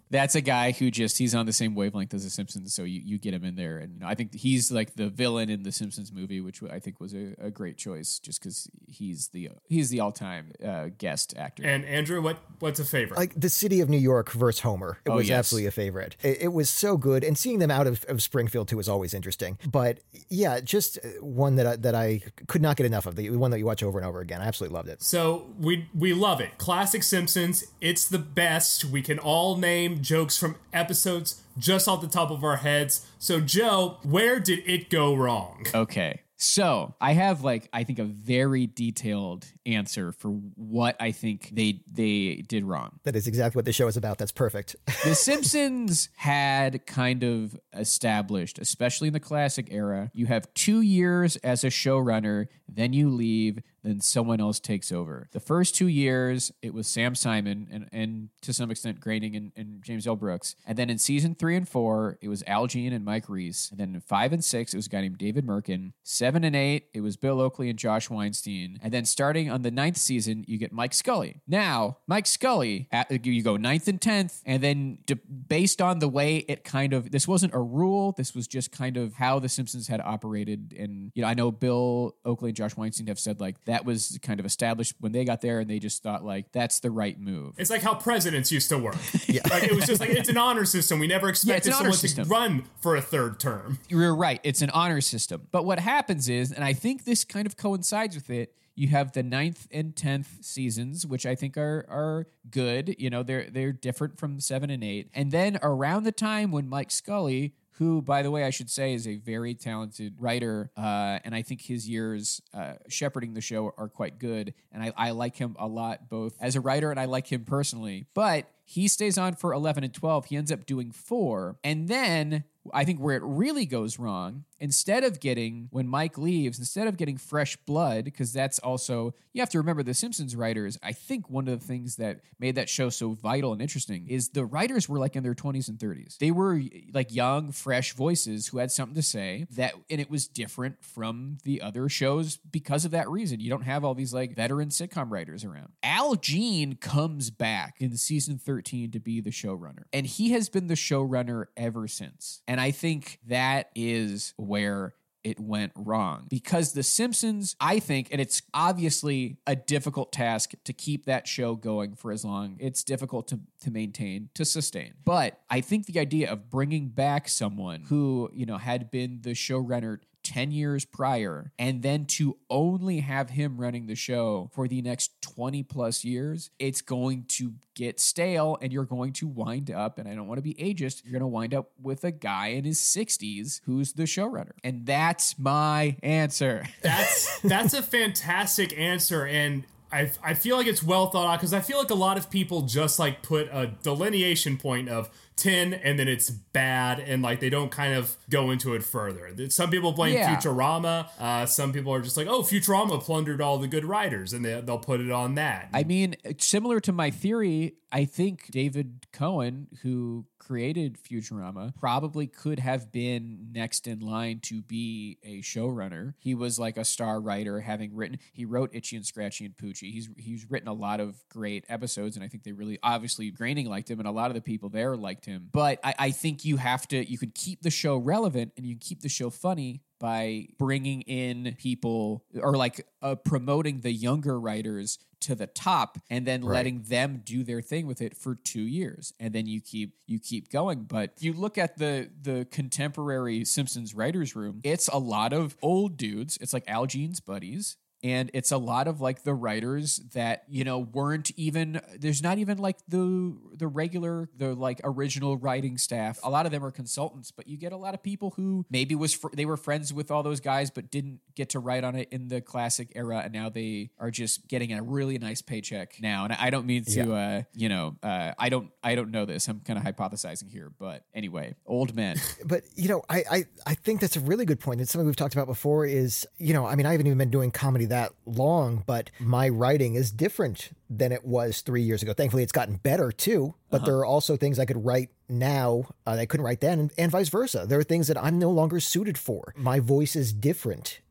That's a guy who just, he's on the same wavelength as The Simpsons, so you, you get him in there. And you know, I think he's like the villain in the Simpsons movie, which I think was a, a great choice just because he's the he's the all-time uh, guest actor. And Andrew, what what's a favorite? Like The City of New York versus Homer. It Oh, was yes. absolutely a favorite. It, it was so good. And seeing them out of, of Springfield, too, is always interesting. But yeah, just one that I, that I could not get enough of, the one that you watch over and over again. I absolutely loved it. So we we love it. Classic Simpsons. It's the best. We can all name jokes from episodes just off the top of our heads. So Joe, where did it go wrong? Okay. So I have like, I think a very detailed answer for what I think they they did wrong. That is exactly what the show is about. That's perfect. The Simpsons had kind of established, especially in the classic era, you have two years as a showrunner, then you leave, then someone else takes over. The first two years, it was Sam Simon and, and to some extent Groening and, and James L. Brooks. And then in season three and four, it was Al Jean and Mike Reiss. And then in five and six, it was a guy named David Merkin. Seven and eight, it was Bill Oakley and Josh Weinstein. And then starting on the ninth season, you get Mike Scully. Now, Mike Scully, you go ninth and tenth, and then de- based on the way it kind of, this wasn't a rule, this was just kind of how The Simpsons had operated. And, you know, I know Bill Oakley and Josh Weinstein have said like, that was kind of established when they got there and they just thought like, that's the right move. It's like how presidents used to work. Yeah. Like it was just like, it's an honor system. We never expected yeah, someone system. to run for a third term. You're right. It's an honor system. But what happens is, and I think this kind of coincides with it, you have the ninth and tenth seasons, which I think are are good. You know, they're they're different from seven and eight. And then around the time when Mike Scully, who, by the way, I should say is a very talented writer, uh, and I think his years uh, shepherding the show are quite good. And I, I like him a lot, both as a writer and I like him personally. But he stays on for eleven and twelve. He ends up doing four. And then I think where it really goes wrong, instead of getting, when Mike leaves, instead of getting fresh blood, because that's also, you have to remember the Simpsons writers, I think one of the things that made that show so vital and interesting is the writers were like in their twenties and thirties. They were like young, fresh voices who had something to say that, and it was different from the other shows because of that reason. You don't have all these like veteran sitcom writers around. Al Jean comes back in season thirteen to be the showrunner, and he has been the showrunner ever since. And I think that is where it went wrong, because The Simpsons, I think, and it's obviously a difficult task to keep that show going for as long. It's difficult to, to maintain, to sustain. But I think the idea of bringing back someone who, you know, had been the showrunner ten years prior, and then to only have him running the show for the next twenty plus years, it's going to get stale, and you're going to wind up, and I don't want to be ageist, you're going to wind up with a guy in his sixties who's the showrunner. And that's my answer. That's that's a fantastic answer, and I I feel like it's well thought out, because I feel like a lot of people just like put a delineation point of ten and then it's bad, and like they don't kind of go into it further. Some people blame Yeah. Futurama. Uh, some people are just like, oh, Futurama plundered all the good writers, and they, they'll put it on that. I mean, similar to my theory, I think David Cohen, who created Futurama, probably could have been next in line to be a showrunner. He was like a star writer, having written, he wrote Itchy and Scratchy and Poochie. He's he's written a lot of great episodes, and I think they really, obviously, Groening liked him, and a lot of the people there liked him. But I, I think you have to, you could keep the show relevant and you can keep the show funny by bringing in people, or like uh, promoting the younger writers to the top, and then Right. letting them do their thing with it for two years, and then you keep you keep going. But you look at the the contemporary Simpsons writers' room; it's a lot of old dudes. It's like Al Jean's buddies. And it's a lot of like the writers that, you know, weren't even, there's not even like the the regular, the like original writing staff. A lot of them are consultants, but you get a lot of people who maybe was fr- they were friends with all those guys, but didn't get to write on it in the classic era. And now they are just getting a really nice paycheck now. And I don't mean to, Yeah. uh, you know, uh, I don't, I don't know this. I'm kind of hypothesizing here, but anyway, old men. But, you know, I, I, I think that's a really good point. It's something we've talked about before is, you know, I mean, I haven't even been doing comedy that long, but my writing is different than it was three years ago. Thankfully, it's gotten better too, but uh-huh. there are also things I could write now uh, that I couldn't write then, and, and vice versa. There are things that I'm no longer suited for. My voice is different.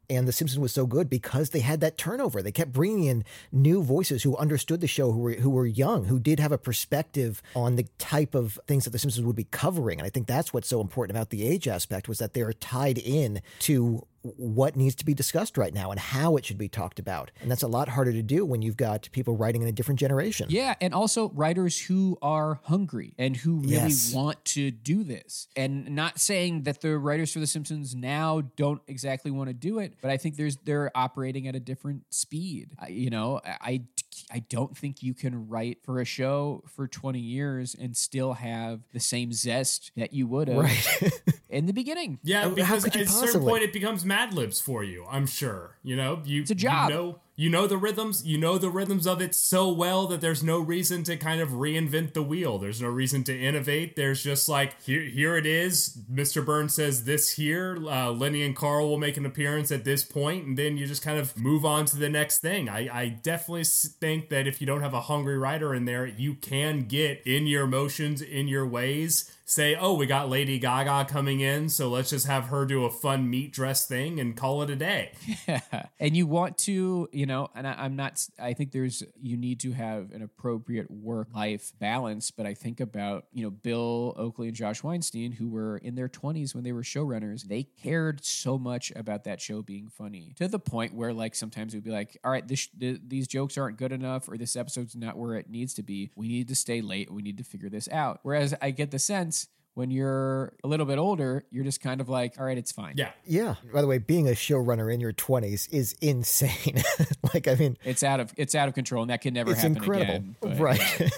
and The Simpsons was so good because they had that turnover. They kept bringing in new voices who understood the show, who were who were young, who did have a perspective on the type of things that The Simpsons would be covering. And I think that's what's so important about the age aspect, was that they're tied in to what needs to be discussed right now and how it should be talked about. And that's a lot harder to do when you've got people writing in a different generation. Yeah, and also writers who are hungry and who really Yes. want to do this. And not saying that the writers for The Simpsons now don't exactly want to do it, but I think there's they're operating at a different speed. I, you know, I, I don't think you can write for a show for twenty years and still have the same zest that you would have Right. in the beginning. Yeah, How because could you at a certain possibly? point it becomes Mad Libs for you, I'm sure. You know, you, It's a job. you know you know the rhythms, you know the rhythms of it so well that there's no reason to kind of reinvent the wheel. There's no reason to innovate. There's just like, here here it is. Mister Burns says this here. Uh, Lenny and Carl will make an appearance at this point, and then you just kind of move on to the next thing. I, I definitely think that if you don't have a hungry writer in there, you can get in your motions, in your ways. Say, oh, we got Lady Gaga coming in, so let's just have her do a fun meat dress thing and call it a day. Yeah. And you want to, you know, and I, I'm not, I think there's, you need to have an appropriate work-life balance, but I think about, you know, Bill Oakley and Josh Weinstein, who were in their twenties when they were showrunners. They cared so much about that show being funny, to the point where, like, sometimes it would be like, all right, this, th- these jokes aren't good enough, or this episode's not where it needs to be. We need to stay late. We need to figure this out. Whereas I get the sense, when you're a little bit older, you're just kind of like, all right, it's fine. Yeah. Yeah. By the way, being a showrunner in your twenties is insane. Like, I mean, It's out of it's out of control, and that can never it's happen incredible. again. But- Right.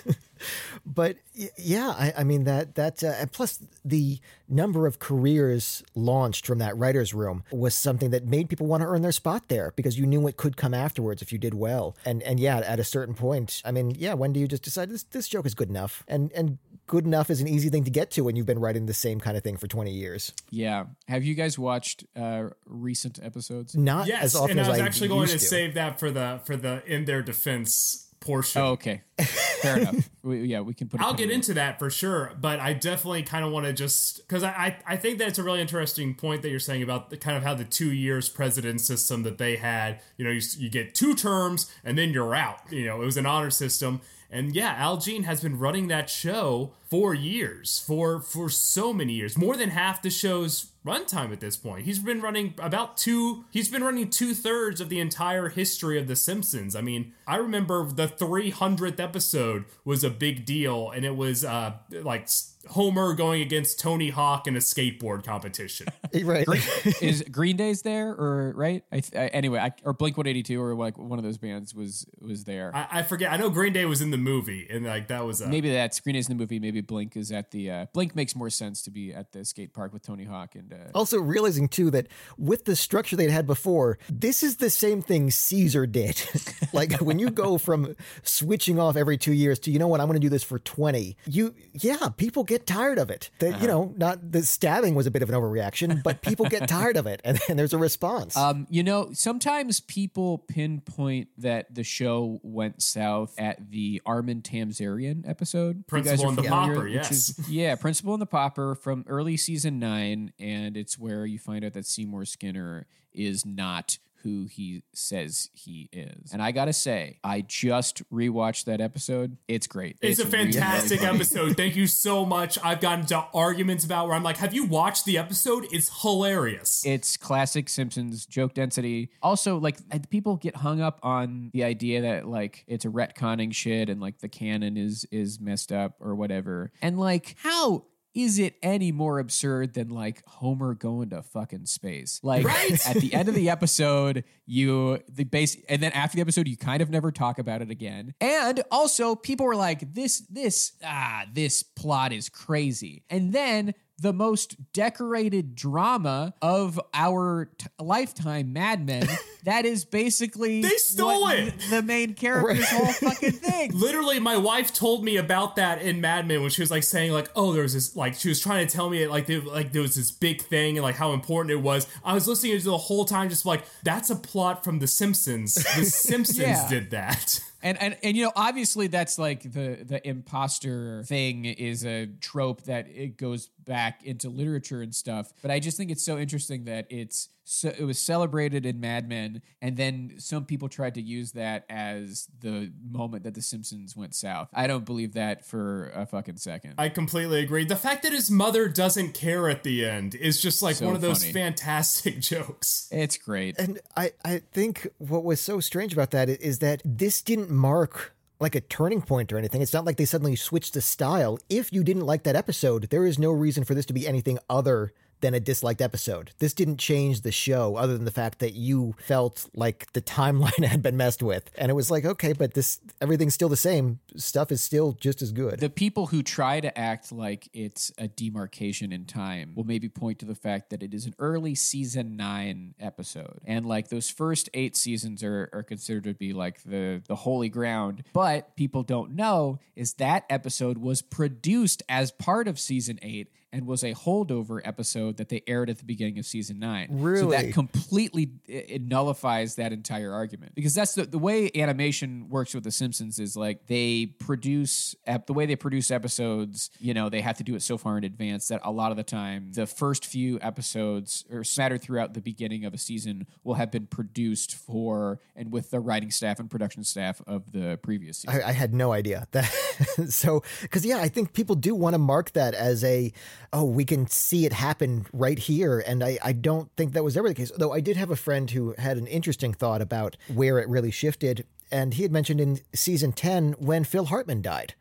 But y- yeah, I, I mean, that, that, uh, and plus the number of careers launched from that writer's room was something that made people want to earn their spot there, because you knew what could come afterwards if you did well. And, and yeah, at a certain point, I mean, yeah, when do you just decide this, this joke is good enough? And, and good enough is an easy thing to get to when you've been writing the same kind of thing for twenty years. Yeah. Have you guys watched uh, recent episodes? Not Yes, as often and as I was I actually going to, used to. save that for the for the in their defense portion. Oh, okay. Fair enough. We, yeah, we can put. a I'll pin get in it. into that for sure, but I definitely kind of want to just because I, I I think that's a really interesting point that you're saying about the kind of how the two years president system that they had. You know, you, you get two terms and then you're out. You know, it was an honor system. And yeah, Al Jean has been running that show for years, for for so many years, more than half the show's runtime at this point. He's been running about two, he's been running two thirds of the entire history of The Simpsons. I mean, I remember the three hundredth episode was a big deal, and it was uh, like Homer going against Tony Hawk in a skateboard competition. Right. Is Green Day's there, or right? I, th- I, anyway, I, or Blink one eighty-two, or like one of those bands was was there. I, I forget. I know Green Day was in the movie, and like that was a, Maybe that's Green Day's in the movie. Maybe Blink is at the. Uh, Blink makes more sense to be at the skate park with Tony Hawk and. Uh, Also realizing too that with the structure they'd had before, this is the same thing Caesar did. Like when you go from switching off every two years to, you know what, I'm going to do this for twenty. You, yeah, people get tired of it. That, Uh-huh. you know, not the stabbing was a bit of an overreaction, but people get tired of it, and, and there's a response. Um, you know, sometimes people pinpoint that the show went south at the Armin Tamzarian episode. You guys Principal are and the familiar? Pauper, Which yes. is- yeah, Principal and the Pauper from early season nine, and it's where you find out that Seymour Skinner is not who he says he is. And I gotta say, I just rewatched that episode. It's great. It's, a really, fantastic really funny. episode. Thank you so much. I've gotten into arguments about where I'm like, have you watched the episode? It's hilarious. It's classic Simpsons joke density. Also, like uh, people get hung up on the idea that like it's a retconning shit and like the canon is is messed up or whatever. And like, how is it any more absurd than like Homer going to fucking space? Like Right? at the end of the episode, you the base, and then after the episode, you kind of never talk about it again. And also, people were like, "This, this, ah, this plot is crazy," and then. The most decorated drama of our t- lifetime, Mad Men. That is basically They stole what it! The main character's whole fucking thing. Literally, my wife told me about that in Mad Men when she was like saying like, oh, there was this, like she was trying to tell me it like there, like there was this big thing and like how important it was. I was listening to it the whole time just like, that's a plot from The Simpsons. The Simpsons Yeah. did that. And, and and you know, obviously that's like the the imposter thing is a trope that it goes back into literature and stuff. But I just think it's so interesting that it's so it was celebrated in Mad Men, and then some people tried to use that as the moment that The Simpsons went south. I don't believe that for a fucking second. I completely agree. The fact that his mother doesn't care at the end is just like So one of those funny. fantastic jokes. It's great. And I, I think what was so strange about that is that this didn't mark like a turning point or anything. It's not like they suddenly switched the style. If you didn't like that episode, there is no reason for this to be anything other than a disliked episode. This didn't change the show other than the fact that you felt like the timeline had been messed with. And it was like, okay, but this, everything's still the same. Stuff is still just as good. The people who try to act like it's a demarcation in time will maybe point to the fact that it is an early season nine episode. And like those first eight seasons are, are considered to be like the, the holy ground. But people don't know is that episode was produced as part of season eight and was a holdover episode that they aired at the beginning of season nine. Really? So that completely it nullifies that entire argument. Because that's the, the way animation works with The Simpsons is like they produce, ep- the way they produce episodes, you know, they have to do it so far in advance that a lot of the time the first few episodes or scattered throughout the beginning of a season will have been produced for and with the writing staff and production staff of the previous season. I, I had no idea that. So, because yeah, I think people do want to mark that as a, oh, we can see it happen right here. And I, I don't think that was ever the case. Though I did have a friend who had an interesting thought about where it really shifted. And he had mentioned in season ten when Phil Hartman died.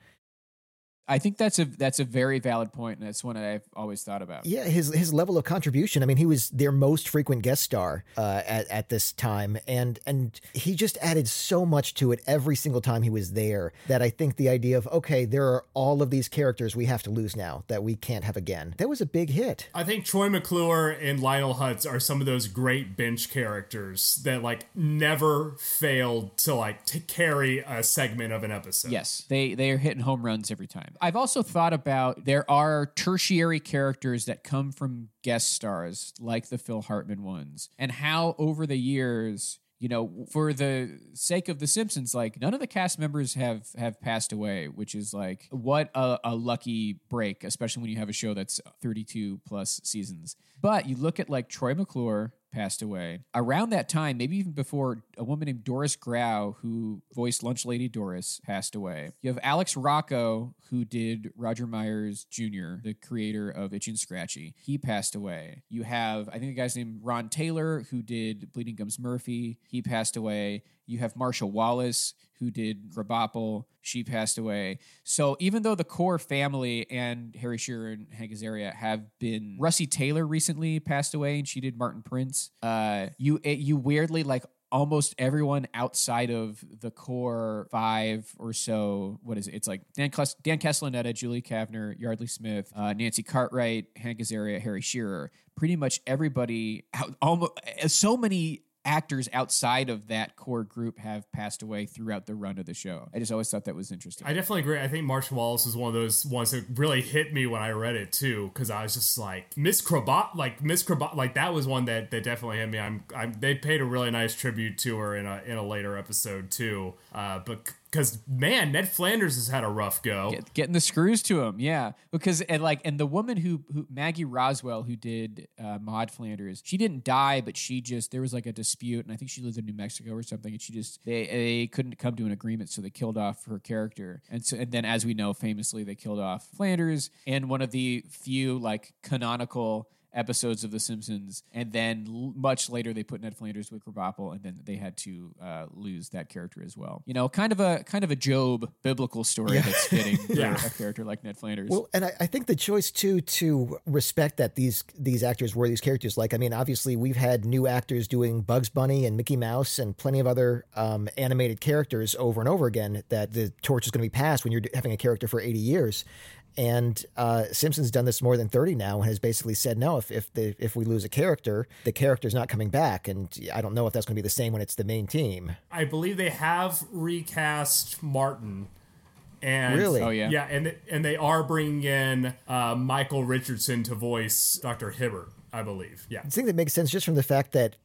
I think that's a that's a very valid point, and that's one I've always thought about. Yeah, his his level of contribution. I mean, he was their most frequent guest star uh, at at this time, and and he just added so much to it every single time he was there that I think the idea of okay, there are all of these characters we have to lose now that we can't have again. That was a big hit. I think Troy McClure and Lionel Hutz are some of those great bench characters that like never failed to like to carry a segment of an episode. Yes, they they are hitting home runs every time. I've also thought about there are tertiary characters that come from guest stars like the Phil Hartman ones, and how over the years, you know, for the sake of The Simpsons, like none of the cast members have have passed away, which is like what a, a lucky break, especially when you have a show that's thirty-two plus seasons. But you look at like Troy McClure passed away. Around that time, maybe even before, a woman named Doris Grau, who voiced Lunch Lady Doris, passed away. You have Alex Rocco, who did Roger Myers Junior, the creator of Itchy and Scratchy. He passed away. You have, I think the guy's named Ron Taylor, who did Bleeding Gums Murphy. He passed away. You have Marsha Wallace, who did Krabappel. She passed away. So even though the core family and Harry Shearer and Hank Azaria have been... Russie Taylor recently passed away, and she did Martin Prince. Uh, you it, you weirdly, like, almost everyone outside of the core five or so, what is it? It's like Dan, Cles- Dan Castellaneta, Julie Kavner, Yardley Smith, uh, Nancy Cartwright, Hank Azaria, Harry Shearer. Pretty much everybody, out, almost so many actors outside of that core group have passed away throughout the run of the show. I just always thought that was interesting. I definitely agree. I think Marsha Wallace is one of those ones that really hit me when I read it too, because I was just like Miss Krabat, like Miss Krabat, like that was one that, that definitely hit me. I'm, I'm they paid a really nice tribute to her in a in a later episode too. Uh, but because man, Ned Flanders has had a rough go. Get, getting the screws to him, yeah. Because and like and the woman who, who Maggie Roswell, who did uh, Maude Flanders, she didn't die, but she just there was like a dispute, and I think she lives in New Mexico or something, and she just they they couldn't come to an agreement, so they killed off her character. And so and then as we know, famously they killed off Flanders in one of the few like canonical episodes of The Simpsons, and then l- much later they put Ned Flanders with Krabappel, and then they had to uh, lose that character as well. You know, kind of a kind of a Job biblical story Yeah. that's fitting Yeah. for a character like Ned Flanders. Well, and I, I think the choice too to respect that these these actors were these characters. Like, I mean, obviously we've had new actors doing Bugs Bunny and Mickey Mouse and plenty of other um, animated characters over and over again. That the torch is going to be passed when you're having a character for eighty years. And uh, Simpson's done this more than thirty now and has basically said, no, if if the if we lose a character, the character's not coming back. And I don't know if that's going to be the same when it's the main team. I believe they have recast Martin. And Really? Oh, yeah. Yeah, and and they are bringing in uh, Michael Richardson to voice Doctor Hibbert, I believe. Yeah. I think that makes sense just from the fact that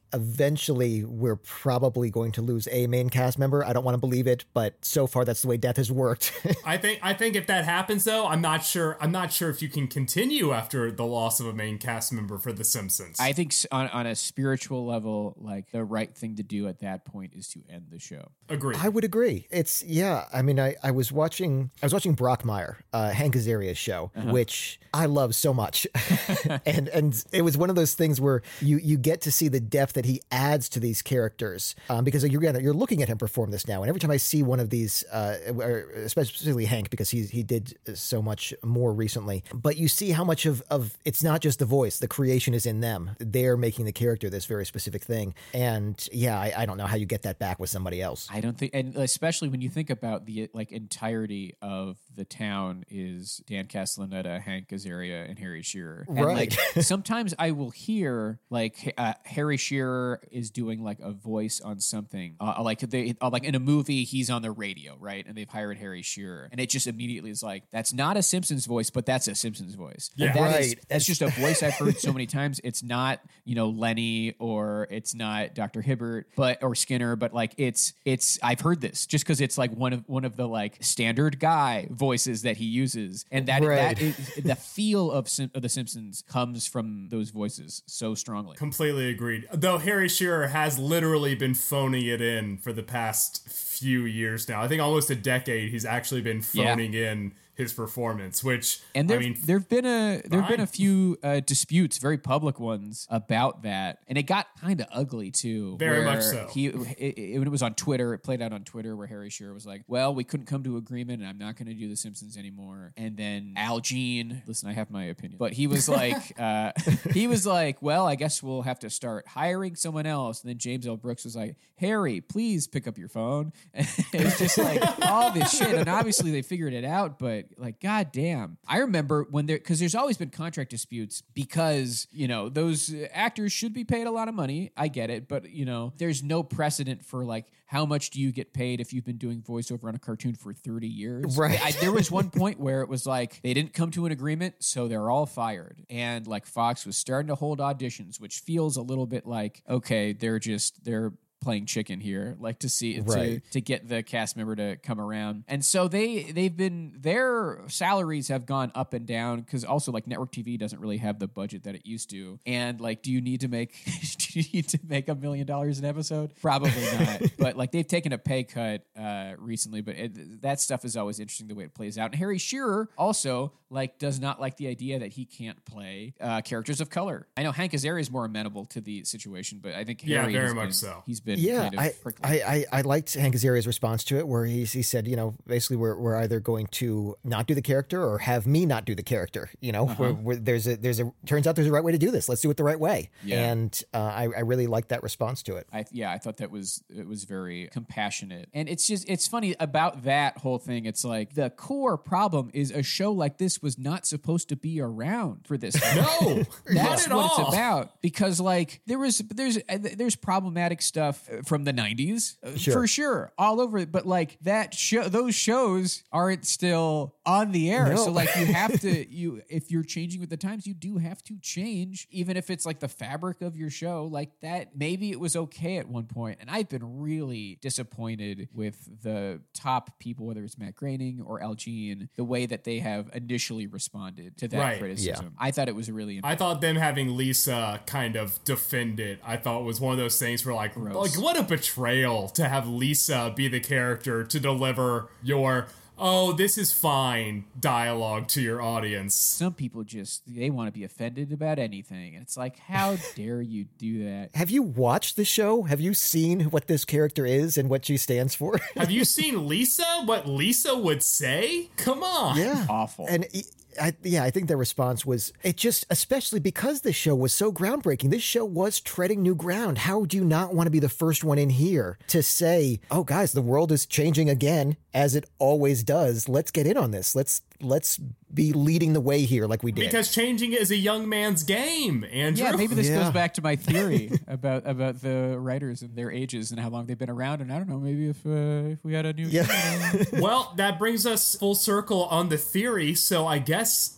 eventually we're probably going to lose a main cast member. I don't want to believe it, but so far that's the way death has worked. I think I think if that happens though, I'm not sure I'm not sure if you can continue after the loss of a main cast member for The Simpsons. I think on, on a spiritual level, like the right thing to do at that point is to end the show. Agree. I would agree. It's yeah. I mean, I, I was watching I was watching Brockmire, uh, Hank Azaria's show, uh-huh. which I love so much, and and it was one of those things where you you get to see the depth that he adds to these characters, um, because you're you're looking at him perform this now, and every time I see one of these, uh, especially Hank, because he he did so much more recently, but you see how much of of it's not just the voice, the creation is in them. They're making the character this very specific thing, and yeah, I, I don't know how you get that back with somebody else. I don't think, and especially when you think about the like entirety of the town is Dan Castellaneta, Hank Azaria, and Harry Shearer. And right. like sometimes I will hear like uh, Harry Shearer is doing like a voice on something, uh, like they uh, like in a movie he's on the radio, right? And they've hired Harry Shearer, and it just immediately is like that's not a Simpsons voice, but that's a Simpsons voice. Yeah, and that right. Is, that's just a voice I've heard so many times. It's not you know Lenny or it's not Doctor Hibbert, but or Skinner, but like it's it's I've heard this just because it's like one of one of the like standard guy voices that he uses, and that right. that is, the feel of, Sim- of the Simpsons comes from those voices so strongly. Completely agreed. Though Harry Shearer has literally been phoning it in for the past few years now. I think almost a decade he's actually been phoning yeah. in his performance, which and there, I mean, there've been a there've fine. been a few uh, disputes, very public ones about that, and it got kind of ugly too. Very much so. He it, it, it was on Twitter. It played out on Twitter where Harry Shearer was like, "Well, we couldn't come to agreement, and I'm not going to do The Simpsons anymore." And then Al Jean, listen, I have my opinion, but he was like, uh, he was like, "Well, I guess we'll have to start hiring someone else." And then James L. Brooks was like, "Harry, please pick up your phone." And it was just like all this shit, and obviously they figured it out, but like, god damn. I remember when there, because there's always been contract disputes because, you know, those actors should be paid a lot of money. I get it. But, you know, there's no precedent for like, how much do you get paid if you've been doing voiceover on a cartoon for thirty years? Right. I, there was one point where it was like, they didn't come to an agreement, so they're all fired. And like Fox was starting to hold auditions, which feels a little bit like, okay, they're just, they're, playing chicken here, like to see right. to, to get the cast member to come around. And so they they've been their salaries have gone up and down because also like network T V doesn't really have the budget that it used to. And like, do you need to make do you need to make a million dollars an episode? Probably not. But like they've taken a pay cut uh, recently. But it, that stuff is always interesting the way it plays out. And Harry Shearer also like does not like the idea that he can't play uh, characters of color. I know Hank Azaria is more amenable to the situation, but I think Harry yeah, very has much been, so. He's been yeah, kind of I, prickly. I, I, I liked Hank Azaria's response to it, where he he said, you know, basically we're we're either going to not do the character or have me not do the character. You know, Uh-huh. where, where there's a there's a turns out there's a right way to do this. Let's do it the right way. Yeah. And uh, I I really liked that response to it. I, yeah, I thought that was it was very compassionate, and it's just it's funny about that whole thing. It's like the core problem is a show like this was not supposed to be around for this. No, That's not at what all. it's about. Because like there was there's there's problematic stuff from the nineties Sure. for sure, all over it. But like that show, those shows aren't still on the air. No. So like you have to you if you're changing with the times, you do have to change, even if it's like the fabric of your show. Like that, maybe it was okay at one point, and I've been really disappointed with the top people, whether it's Matt Groening or Al Jean, the way that they have initially responded to that Right. criticism. Yeah. I thought it was really. I thought them having Lisa kind of defend it, I thought was one of those things where like, Gross. like what a betrayal to have Lisa be the character to deliver your, oh, this is fine dialogue to your audience. Some people just they want to be offended about anything, and it's like, how dare you do that? Have you watched the show? Have you seen what this character is and what she stands for? Have you seen Lisa? What Lisa would say? Come on. Yeah. Awful. And I, yeah, I think their response was, it just, especially because this show was so groundbreaking. This show was treading new ground. How do you not want to be the first one in here to say, oh, guys, the world is changing again, as it always does. Let's get in on this. Let's let's be leading the way here like we did. Because changing is a young man's game, Andrew. Yeah, maybe this Yeah. goes back to my theory about about the writers and their ages and how long they've been around. And I don't know, maybe if uh, if we had a new Yeah. Well, that brings us full circle on the theory. So I guess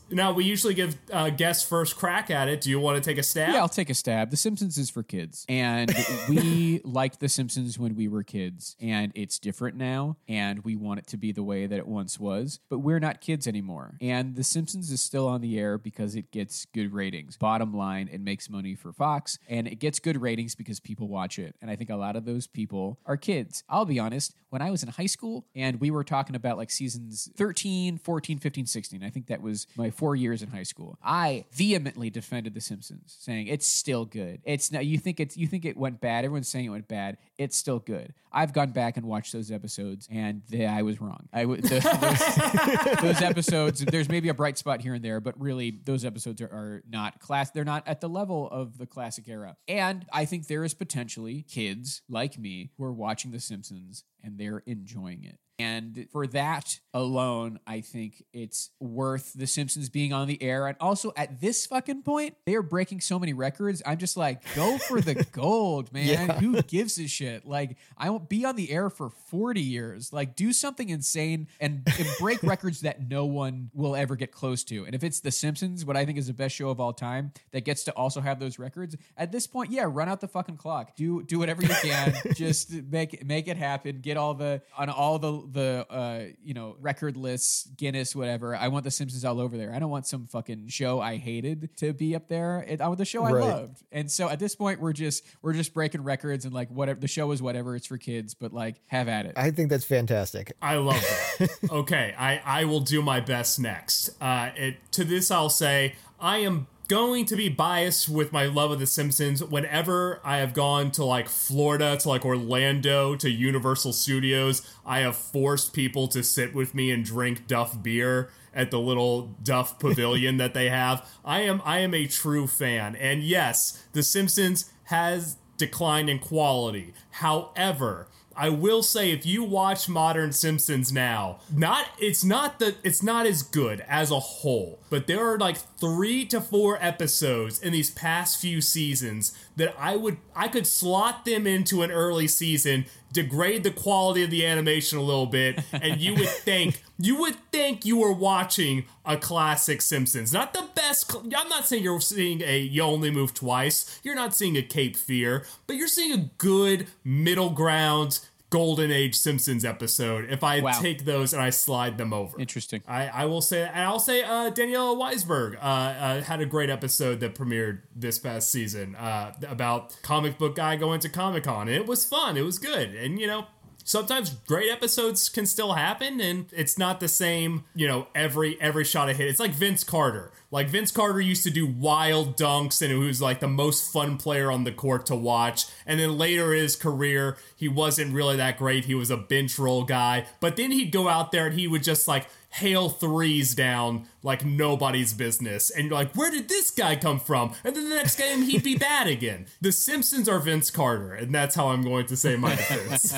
Now, we usually give uh, guests first crack at it. Do you want to take a stab? Yeah, I'll take a stab. The Simpsons is for kids. And we liked The Simpsons when we were kids. And it's different now. And we want it to be the way that it once was. But we're not kids anymore. And The Simpsons is still on the air because it gets good ratings. Bottom line, it makes money for Fox. And it gets good ratings because people watch it. And I think a lot of those people are kids. I'll be honest. When I was in high school and we were talking about like seasons thirteen, fourteen, fifteen, sixteen, I think that was my four years in high school, I vehemently defended The Simpsons, saying it's still good. It's not, you think it's, you think it went bad. Everyone's saying it went bad. It's still good. I've gone back and watched those episodes and they, I was wrong. I w- the, those, those episodes, there's maybe a bright spot here and there, but really those episodes are, are not class. They're not at the level of the classic era. And I think there is potentially kids like me who are watching The Simpsons and they're enjoying it. And for that alone, I think it's worth The Simpsons being on the air. And also at this fucking point, they are breaking so many records. I'm just like, go for the gold, man. Yeah. Who gives a shit? Like, I won't be on the air for forty years. Like, do something insane and, and break records that no one will ever get close to. And if it's The Simpsons, what I think is the best show of all time, that gets to also have those records, at this point, yeah, run out the fucking clock. Do do whatever you can. Just make make it happen. Get all the on all the the uh you know record lists, Guinness, whatever. I want The Simpsons all over there. I don't want some fucking show I hated to be up there. It, I want the show I right. loved. And so at this point we're just we're just breaking records and like whatever, the show is whatever, it's for kids, but like have at it. I think that's fantastic. I love that. Okay, I I will do my best next. Uh it to this I'll say I am going to be biased with my love of The Simpsons. Whenever I have gone to like Florida, to like Orlando, to Universal Studios, I have forced people to sit with me and drink Duff beer at the little Duff pavilion that they have. I am I am a true fan. And yes, The Simpsons has declined in quality. However, I will say if you watch modern Simpsons now, not it's not the it's not as good as a whole, but there are like three to four episodes in these past few seasons that I would I could slot them into an early season, degrade the quality of the animation a little bit, and you would think you would think you were watching a classic Simpsons. Not the best. I'm not saying you're seeing a You Only Move Twice. You're not seeing a Cape Fear, but you're seeing a good middle ground Golden Age Simpsons episode if I wow. take those and I slide them over. Interesting. I, I will say, and I'll say uh, Daniela Weisberg uh, uh, had a great episode that premiered this past season uh, about comic book guy going to Comic-Con. It was fun. It was good. And, you know, sometimes great episodes can still happen, and it's not the same, you know, every every shot I hit. It's like Vince Carter. Like, Vince Carter used to do wild dunks, and he was, like, the most fun player on the court to watch. And then later in his career, he wasn't really that great. He was a bench roll guy. But then he'd go out there, and he would just, like, hail threes down like nobody's business. And you're like, where did this guy come from? And then the next game, he'd be bad again. The Simpsons are Vince Carter, and that's how I'm going to say my defense.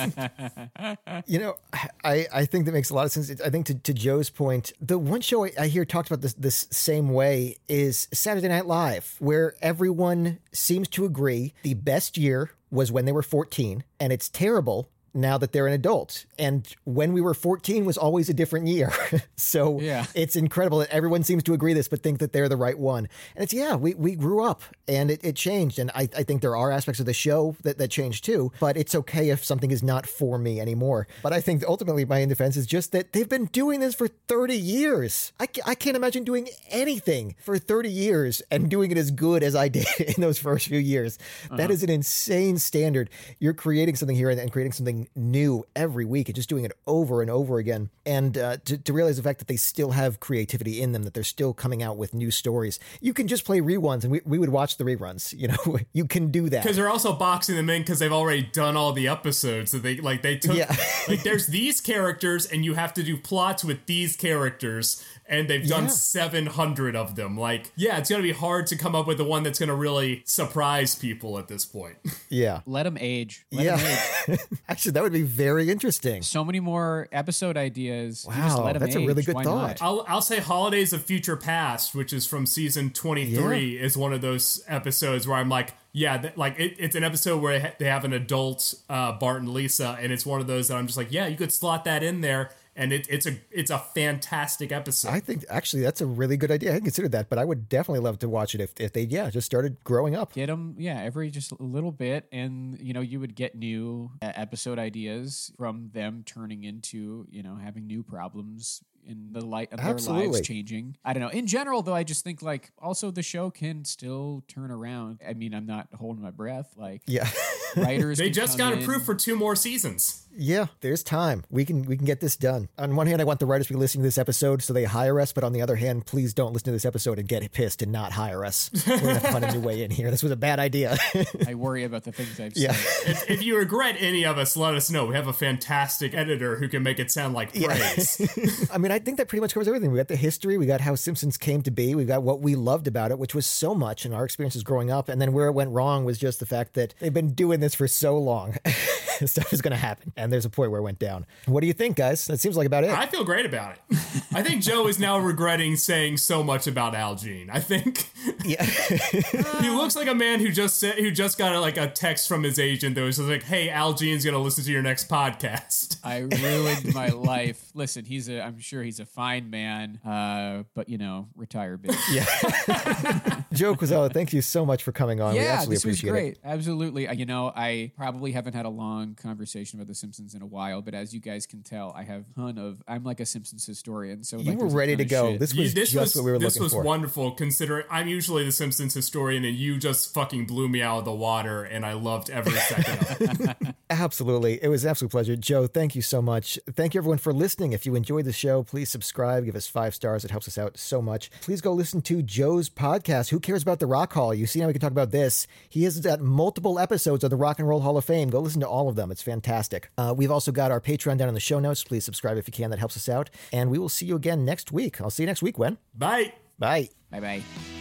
You know, I, I think that makes a lot of sense. I think to, to Joe's point, the one show I, I hear talked about this, this same way is Saturday Night Live, where everyone seems to agree the best year was when they were fourteen, and it's terrible now that they're an adult. And when we were fourteen was always a different year. So yeah. It's incredible that everyone seems to agree this, but think that they're the right one. And it's, yeah, we, we grew up and it, it changed. And I, I think there are aspects of the show that, that changed too, but it's okay if something is not for me anymore. But I think ultimately my defense is just that they've been doing this for thirty years. I, I can't imagine doing anything for thirty years and doing it as good as I did in those first few years. Uh-huh. That is an insane standard. You're creating something here and, and creating something new every week and just doing it over and over again. And uh, to, to realize the fact that they still have creativity in them, that they're still coming out with new stories. You can just play reruns and we, we would watch the reruns. You know, you can do that. Because they're also boxing them in because they've already done all the episodes. So they like they took yeah. like there's these characters and you have to do plots with these characters. And they've done yeah. seven hundred of them. Like, yeah, it's going to be hard to come up with the one that's going to really surprise people at this point. Yeah. Let them age. Let yeah. them age. Actually, that would be very interesting. So many more episode ideas. Wow, you just let them that's age. a really good Why thought. Not? I'll, I'll say Holidays of Future Past, which is from season twenty-three, yeah. is one of those episodes where I'm like, yeah, th- like it, it's an episode where they have an adult uh, Bart and Lisa, and it's one of those that I'm just like, yeah, you could slot that in there, and it, it's a it's a fantastic episode. I think actually that's a really good idea. I hadn't considered that, but I would definitely love to watch it if, if they yeah just started growing up. Get them, yeah, every just a little bit, and you know you would get new uh, episode ideas from them turning into you know having new problems in the light of Absolutely. their lives changing. I don't know. In general, though, I just think like also the show can still turn around. I mean, I'm not holding my breath. Like, Yeah. writers, they can just come got in. approved for two more seasons. Yeah, there's time. We can we can get this done. On one hand, I want the writers to be listening to this episode so they hire us, but on the other hand, please don't listen to this episode and get pissed and not hire us. We're gonna have to find a new way in here. This was a bad idea. I worry about the things I've Yeah. said. If, if you regret any of us, let us know. We have a fantastic editor who can make it sound like praise. I mean, I think that pretty much covers everything. We got the history, we got how Simpsons came to be, we got what we loved about it, which was so much in our experiences growing up, and then where it went wrong was just the fact that they've been doing this for so long. Stuff is going to happen, and there's a point where it went down. What do you think, guys? That seems like about it. I feel great about it. I think Joe is now regretting saying so much about Al Jean. I think Yeah. he looks like a man who just said, who just got a, like a text from his agent that was like, "Hey, Al Jean's going to listen to your next podcast." I ruined my life. Listen, he's a. I'm sure he's a fine man, uh, but you know, retire big. Yeah. Joe Quazzello, thank you so much for coming on. we Yeah, absolutely this was appreciate great. it. Absolutely. Uh, You know, I probably haven't had a long conversation about The Simpsons in a while, but as you guys can tell, I have a ton of. I'm like a Simpsons historian, so You like, were there's a ready ton to of go. shit. This You- was this just was what we were this looking was for. wonderful. Considering I'm usually the Simpsons historian, and you just fucking blew me out of the water, and I loved every second of it. Absolutely. It was an absolute pleasure. Joe, thank you so much. Thank you, everyone, for listening. If you enjoyed the show, please subscribe, give us five stars. It helps us out so much. Please go listen to Joe's podcast, Who Cares About the Rock Hall? You see how we can talk about this. He has got multiple episodes of the Rock and Roll Hall of Fame. Go listen to all of them. It's fantastic. Uh, we've also got our Patreon down in the show notes. Please subscribe if you can. That helps us out. And we will see you again next week. I'll see you next week, Wen. Bye. Bye. Bye bye.